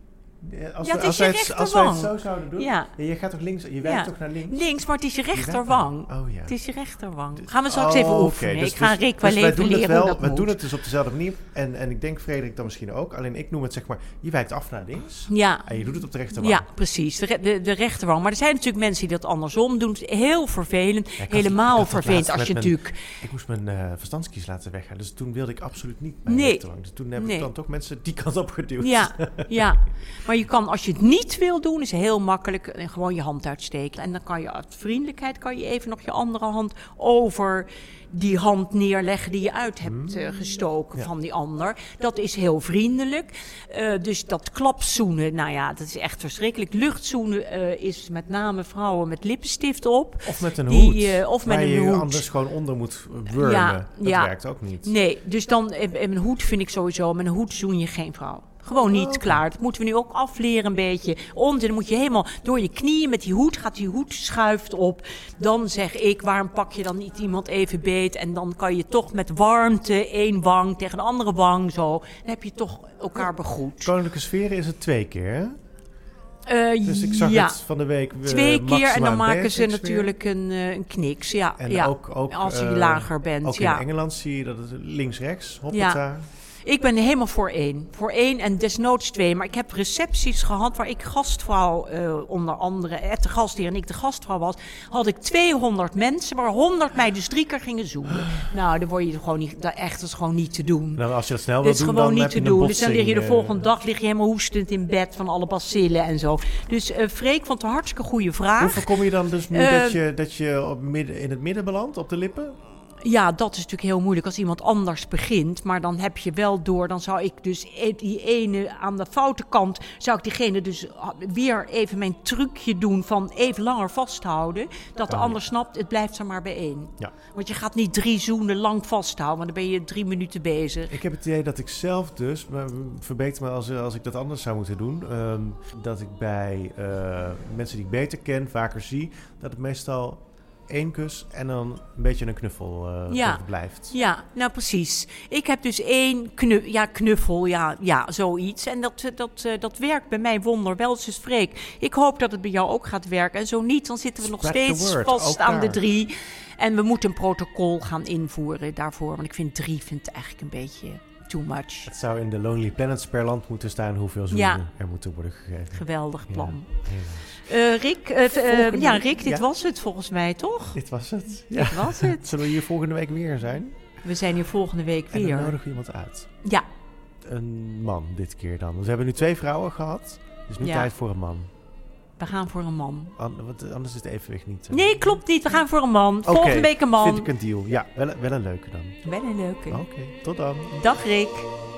Als wij het zo zouden doen, je gaat toch links, je wijkt toch naar links? Links, maar het is je rechterwang. Oh, ja. Het is je rechterwang. Gaan we straks even oefenen. Dus, ik ga Rick wel even leren hoe dat moet. We doen het dus op dezelfde manier. En ik denk Frederik dan misschien ook. Alleen ik noem het zeg maar, je wijkt af naar links. Ja. En je doet het op de rechterwang. Ja, precies. De rechterwang. Maar er zijn natuurlijk mensen die dat andersom doen. Heel vervelend. Helemaal vervelend als je natuurlijk... Ik moest mijn verstandskies laten weghalen. Dus toen wilde ik absoluut niet mijn rechterwang. Dus toen heb ik dan toch mensen die kant op geduwd. Ja. Maar je kan, als je het niet wil doen, is heel makkelijk gewoon je hand uitsteken. En dan kan je uit vriendelijkheid even nog je andere hand over die hand neerleggen die je uit hebt gestoken van die ander. Dat is heel vriendelijk. Dus dat klapzoenen, nou ja, dat is echt verschrikkelijk. Luchtzoenen is met name vrouwen met lippenstift op. Of met een hoed. Of met een hoed. Je anders gewoon onder moet wurmen. Dat werkt ook niet. Nee, dus dan een hoed vind ik sowieso. Met een hoed zoen je geen vrouw. Gewoon niet klaar. Dat moeten we nu ook afleren een beetje. Dan moet je helemaal door je knieën met die hoed. Gaat die hoed schuift op. Dan zeg ik, waarom pak je dan niet iemand even beet? En dan kan je toch met warmte 1 wang tegen een andere wang zo. Dan heb je toch elkaar begroet. Koninklijke sferen is het 2 keer, hè? Dus ik zag het van de week 2 keer en dan maken ze natuurlijk een kniks. Ja, en ook als je lager bent. Ook in Engeland zie je dat het links-rechts, hoppata. Ja. Ik ben helemaal voor 1. Voor 1 en desnoods 2. Maar ik heb recepties gehad waar ik gastvrouw, onder andere de gastheer en ik de gastvrouw was. Had ik 200 mensen, waar 100 mij dus 3 keer gingen zoenen. Nou, dan word je gewoon niet, dat is gewoon niet te doen. Nou, als je dat snel wil doen, dan niet te doen. Dus dan lig je de volgende dag helemaal hoestend in bed van alle bacillen en zo. Dus Freek vond het een hartstikke goede vraag. Hoe voorkom je dan dus nu dat je in het midden belandt, op de lippen? Ja, dat is natuurlijk heel moeilijk als iemand anders begint. Maar dan heb je wel door, dan zou ik dus die ene aan de foute kant, zou ik diegene dus weer even mijn trucje doen van even langer vasthouden. Dat de ander snapt, het blijft er maar bij 1. Ja. Want je gaat niet 3 zoenen lang vasthouden, want dan ben je 3 minuten bezig. Ik heb het idee dat ik zelf dus, maar verbeter me als ik dat anders zou moeten doen, dat ik bij mensen die ik beter ken, vaker zie, dat het meestal 1 kus en dan een beetje een knuffel blijft. Ja, nou precies. Ik heb dus 1 knuffel, zoiets. En dat werkt bij mij wonderwel, dus Freek. Ik hoop dat het bij jou ook gaat werken. En zo niet, dan zitten we nog steeds vast aan de 3. En we moeten een protocol gaan invoeren daarvoor. Want ik vind 3 eigenlijk een beetje too much. Het zou in de Lonely Planets per land moeten staan hoeveel zoenen er moeten worden gegeven. Geweldig plan. Rick, dit was het volgens mij, toch? Dit was het. Ja. Dit was het. Zullen we hier volgende week weer zijn? We zijn hier volgende week weer. En dan nodigen we iemand uit. Ja. Een man dit keer dan. Dus we hebben nu 2 vrouwen gehad. Dus nu tijd voor een man. We gaan voor een man. Anders is het evenwicht niet. Nee, klopt niet. We gaan voor een man. Volgende week een man. Vind ik een deal. Ja, wel een leuke dan. Wel een leuke. Oké, tot dan. Dag Rick.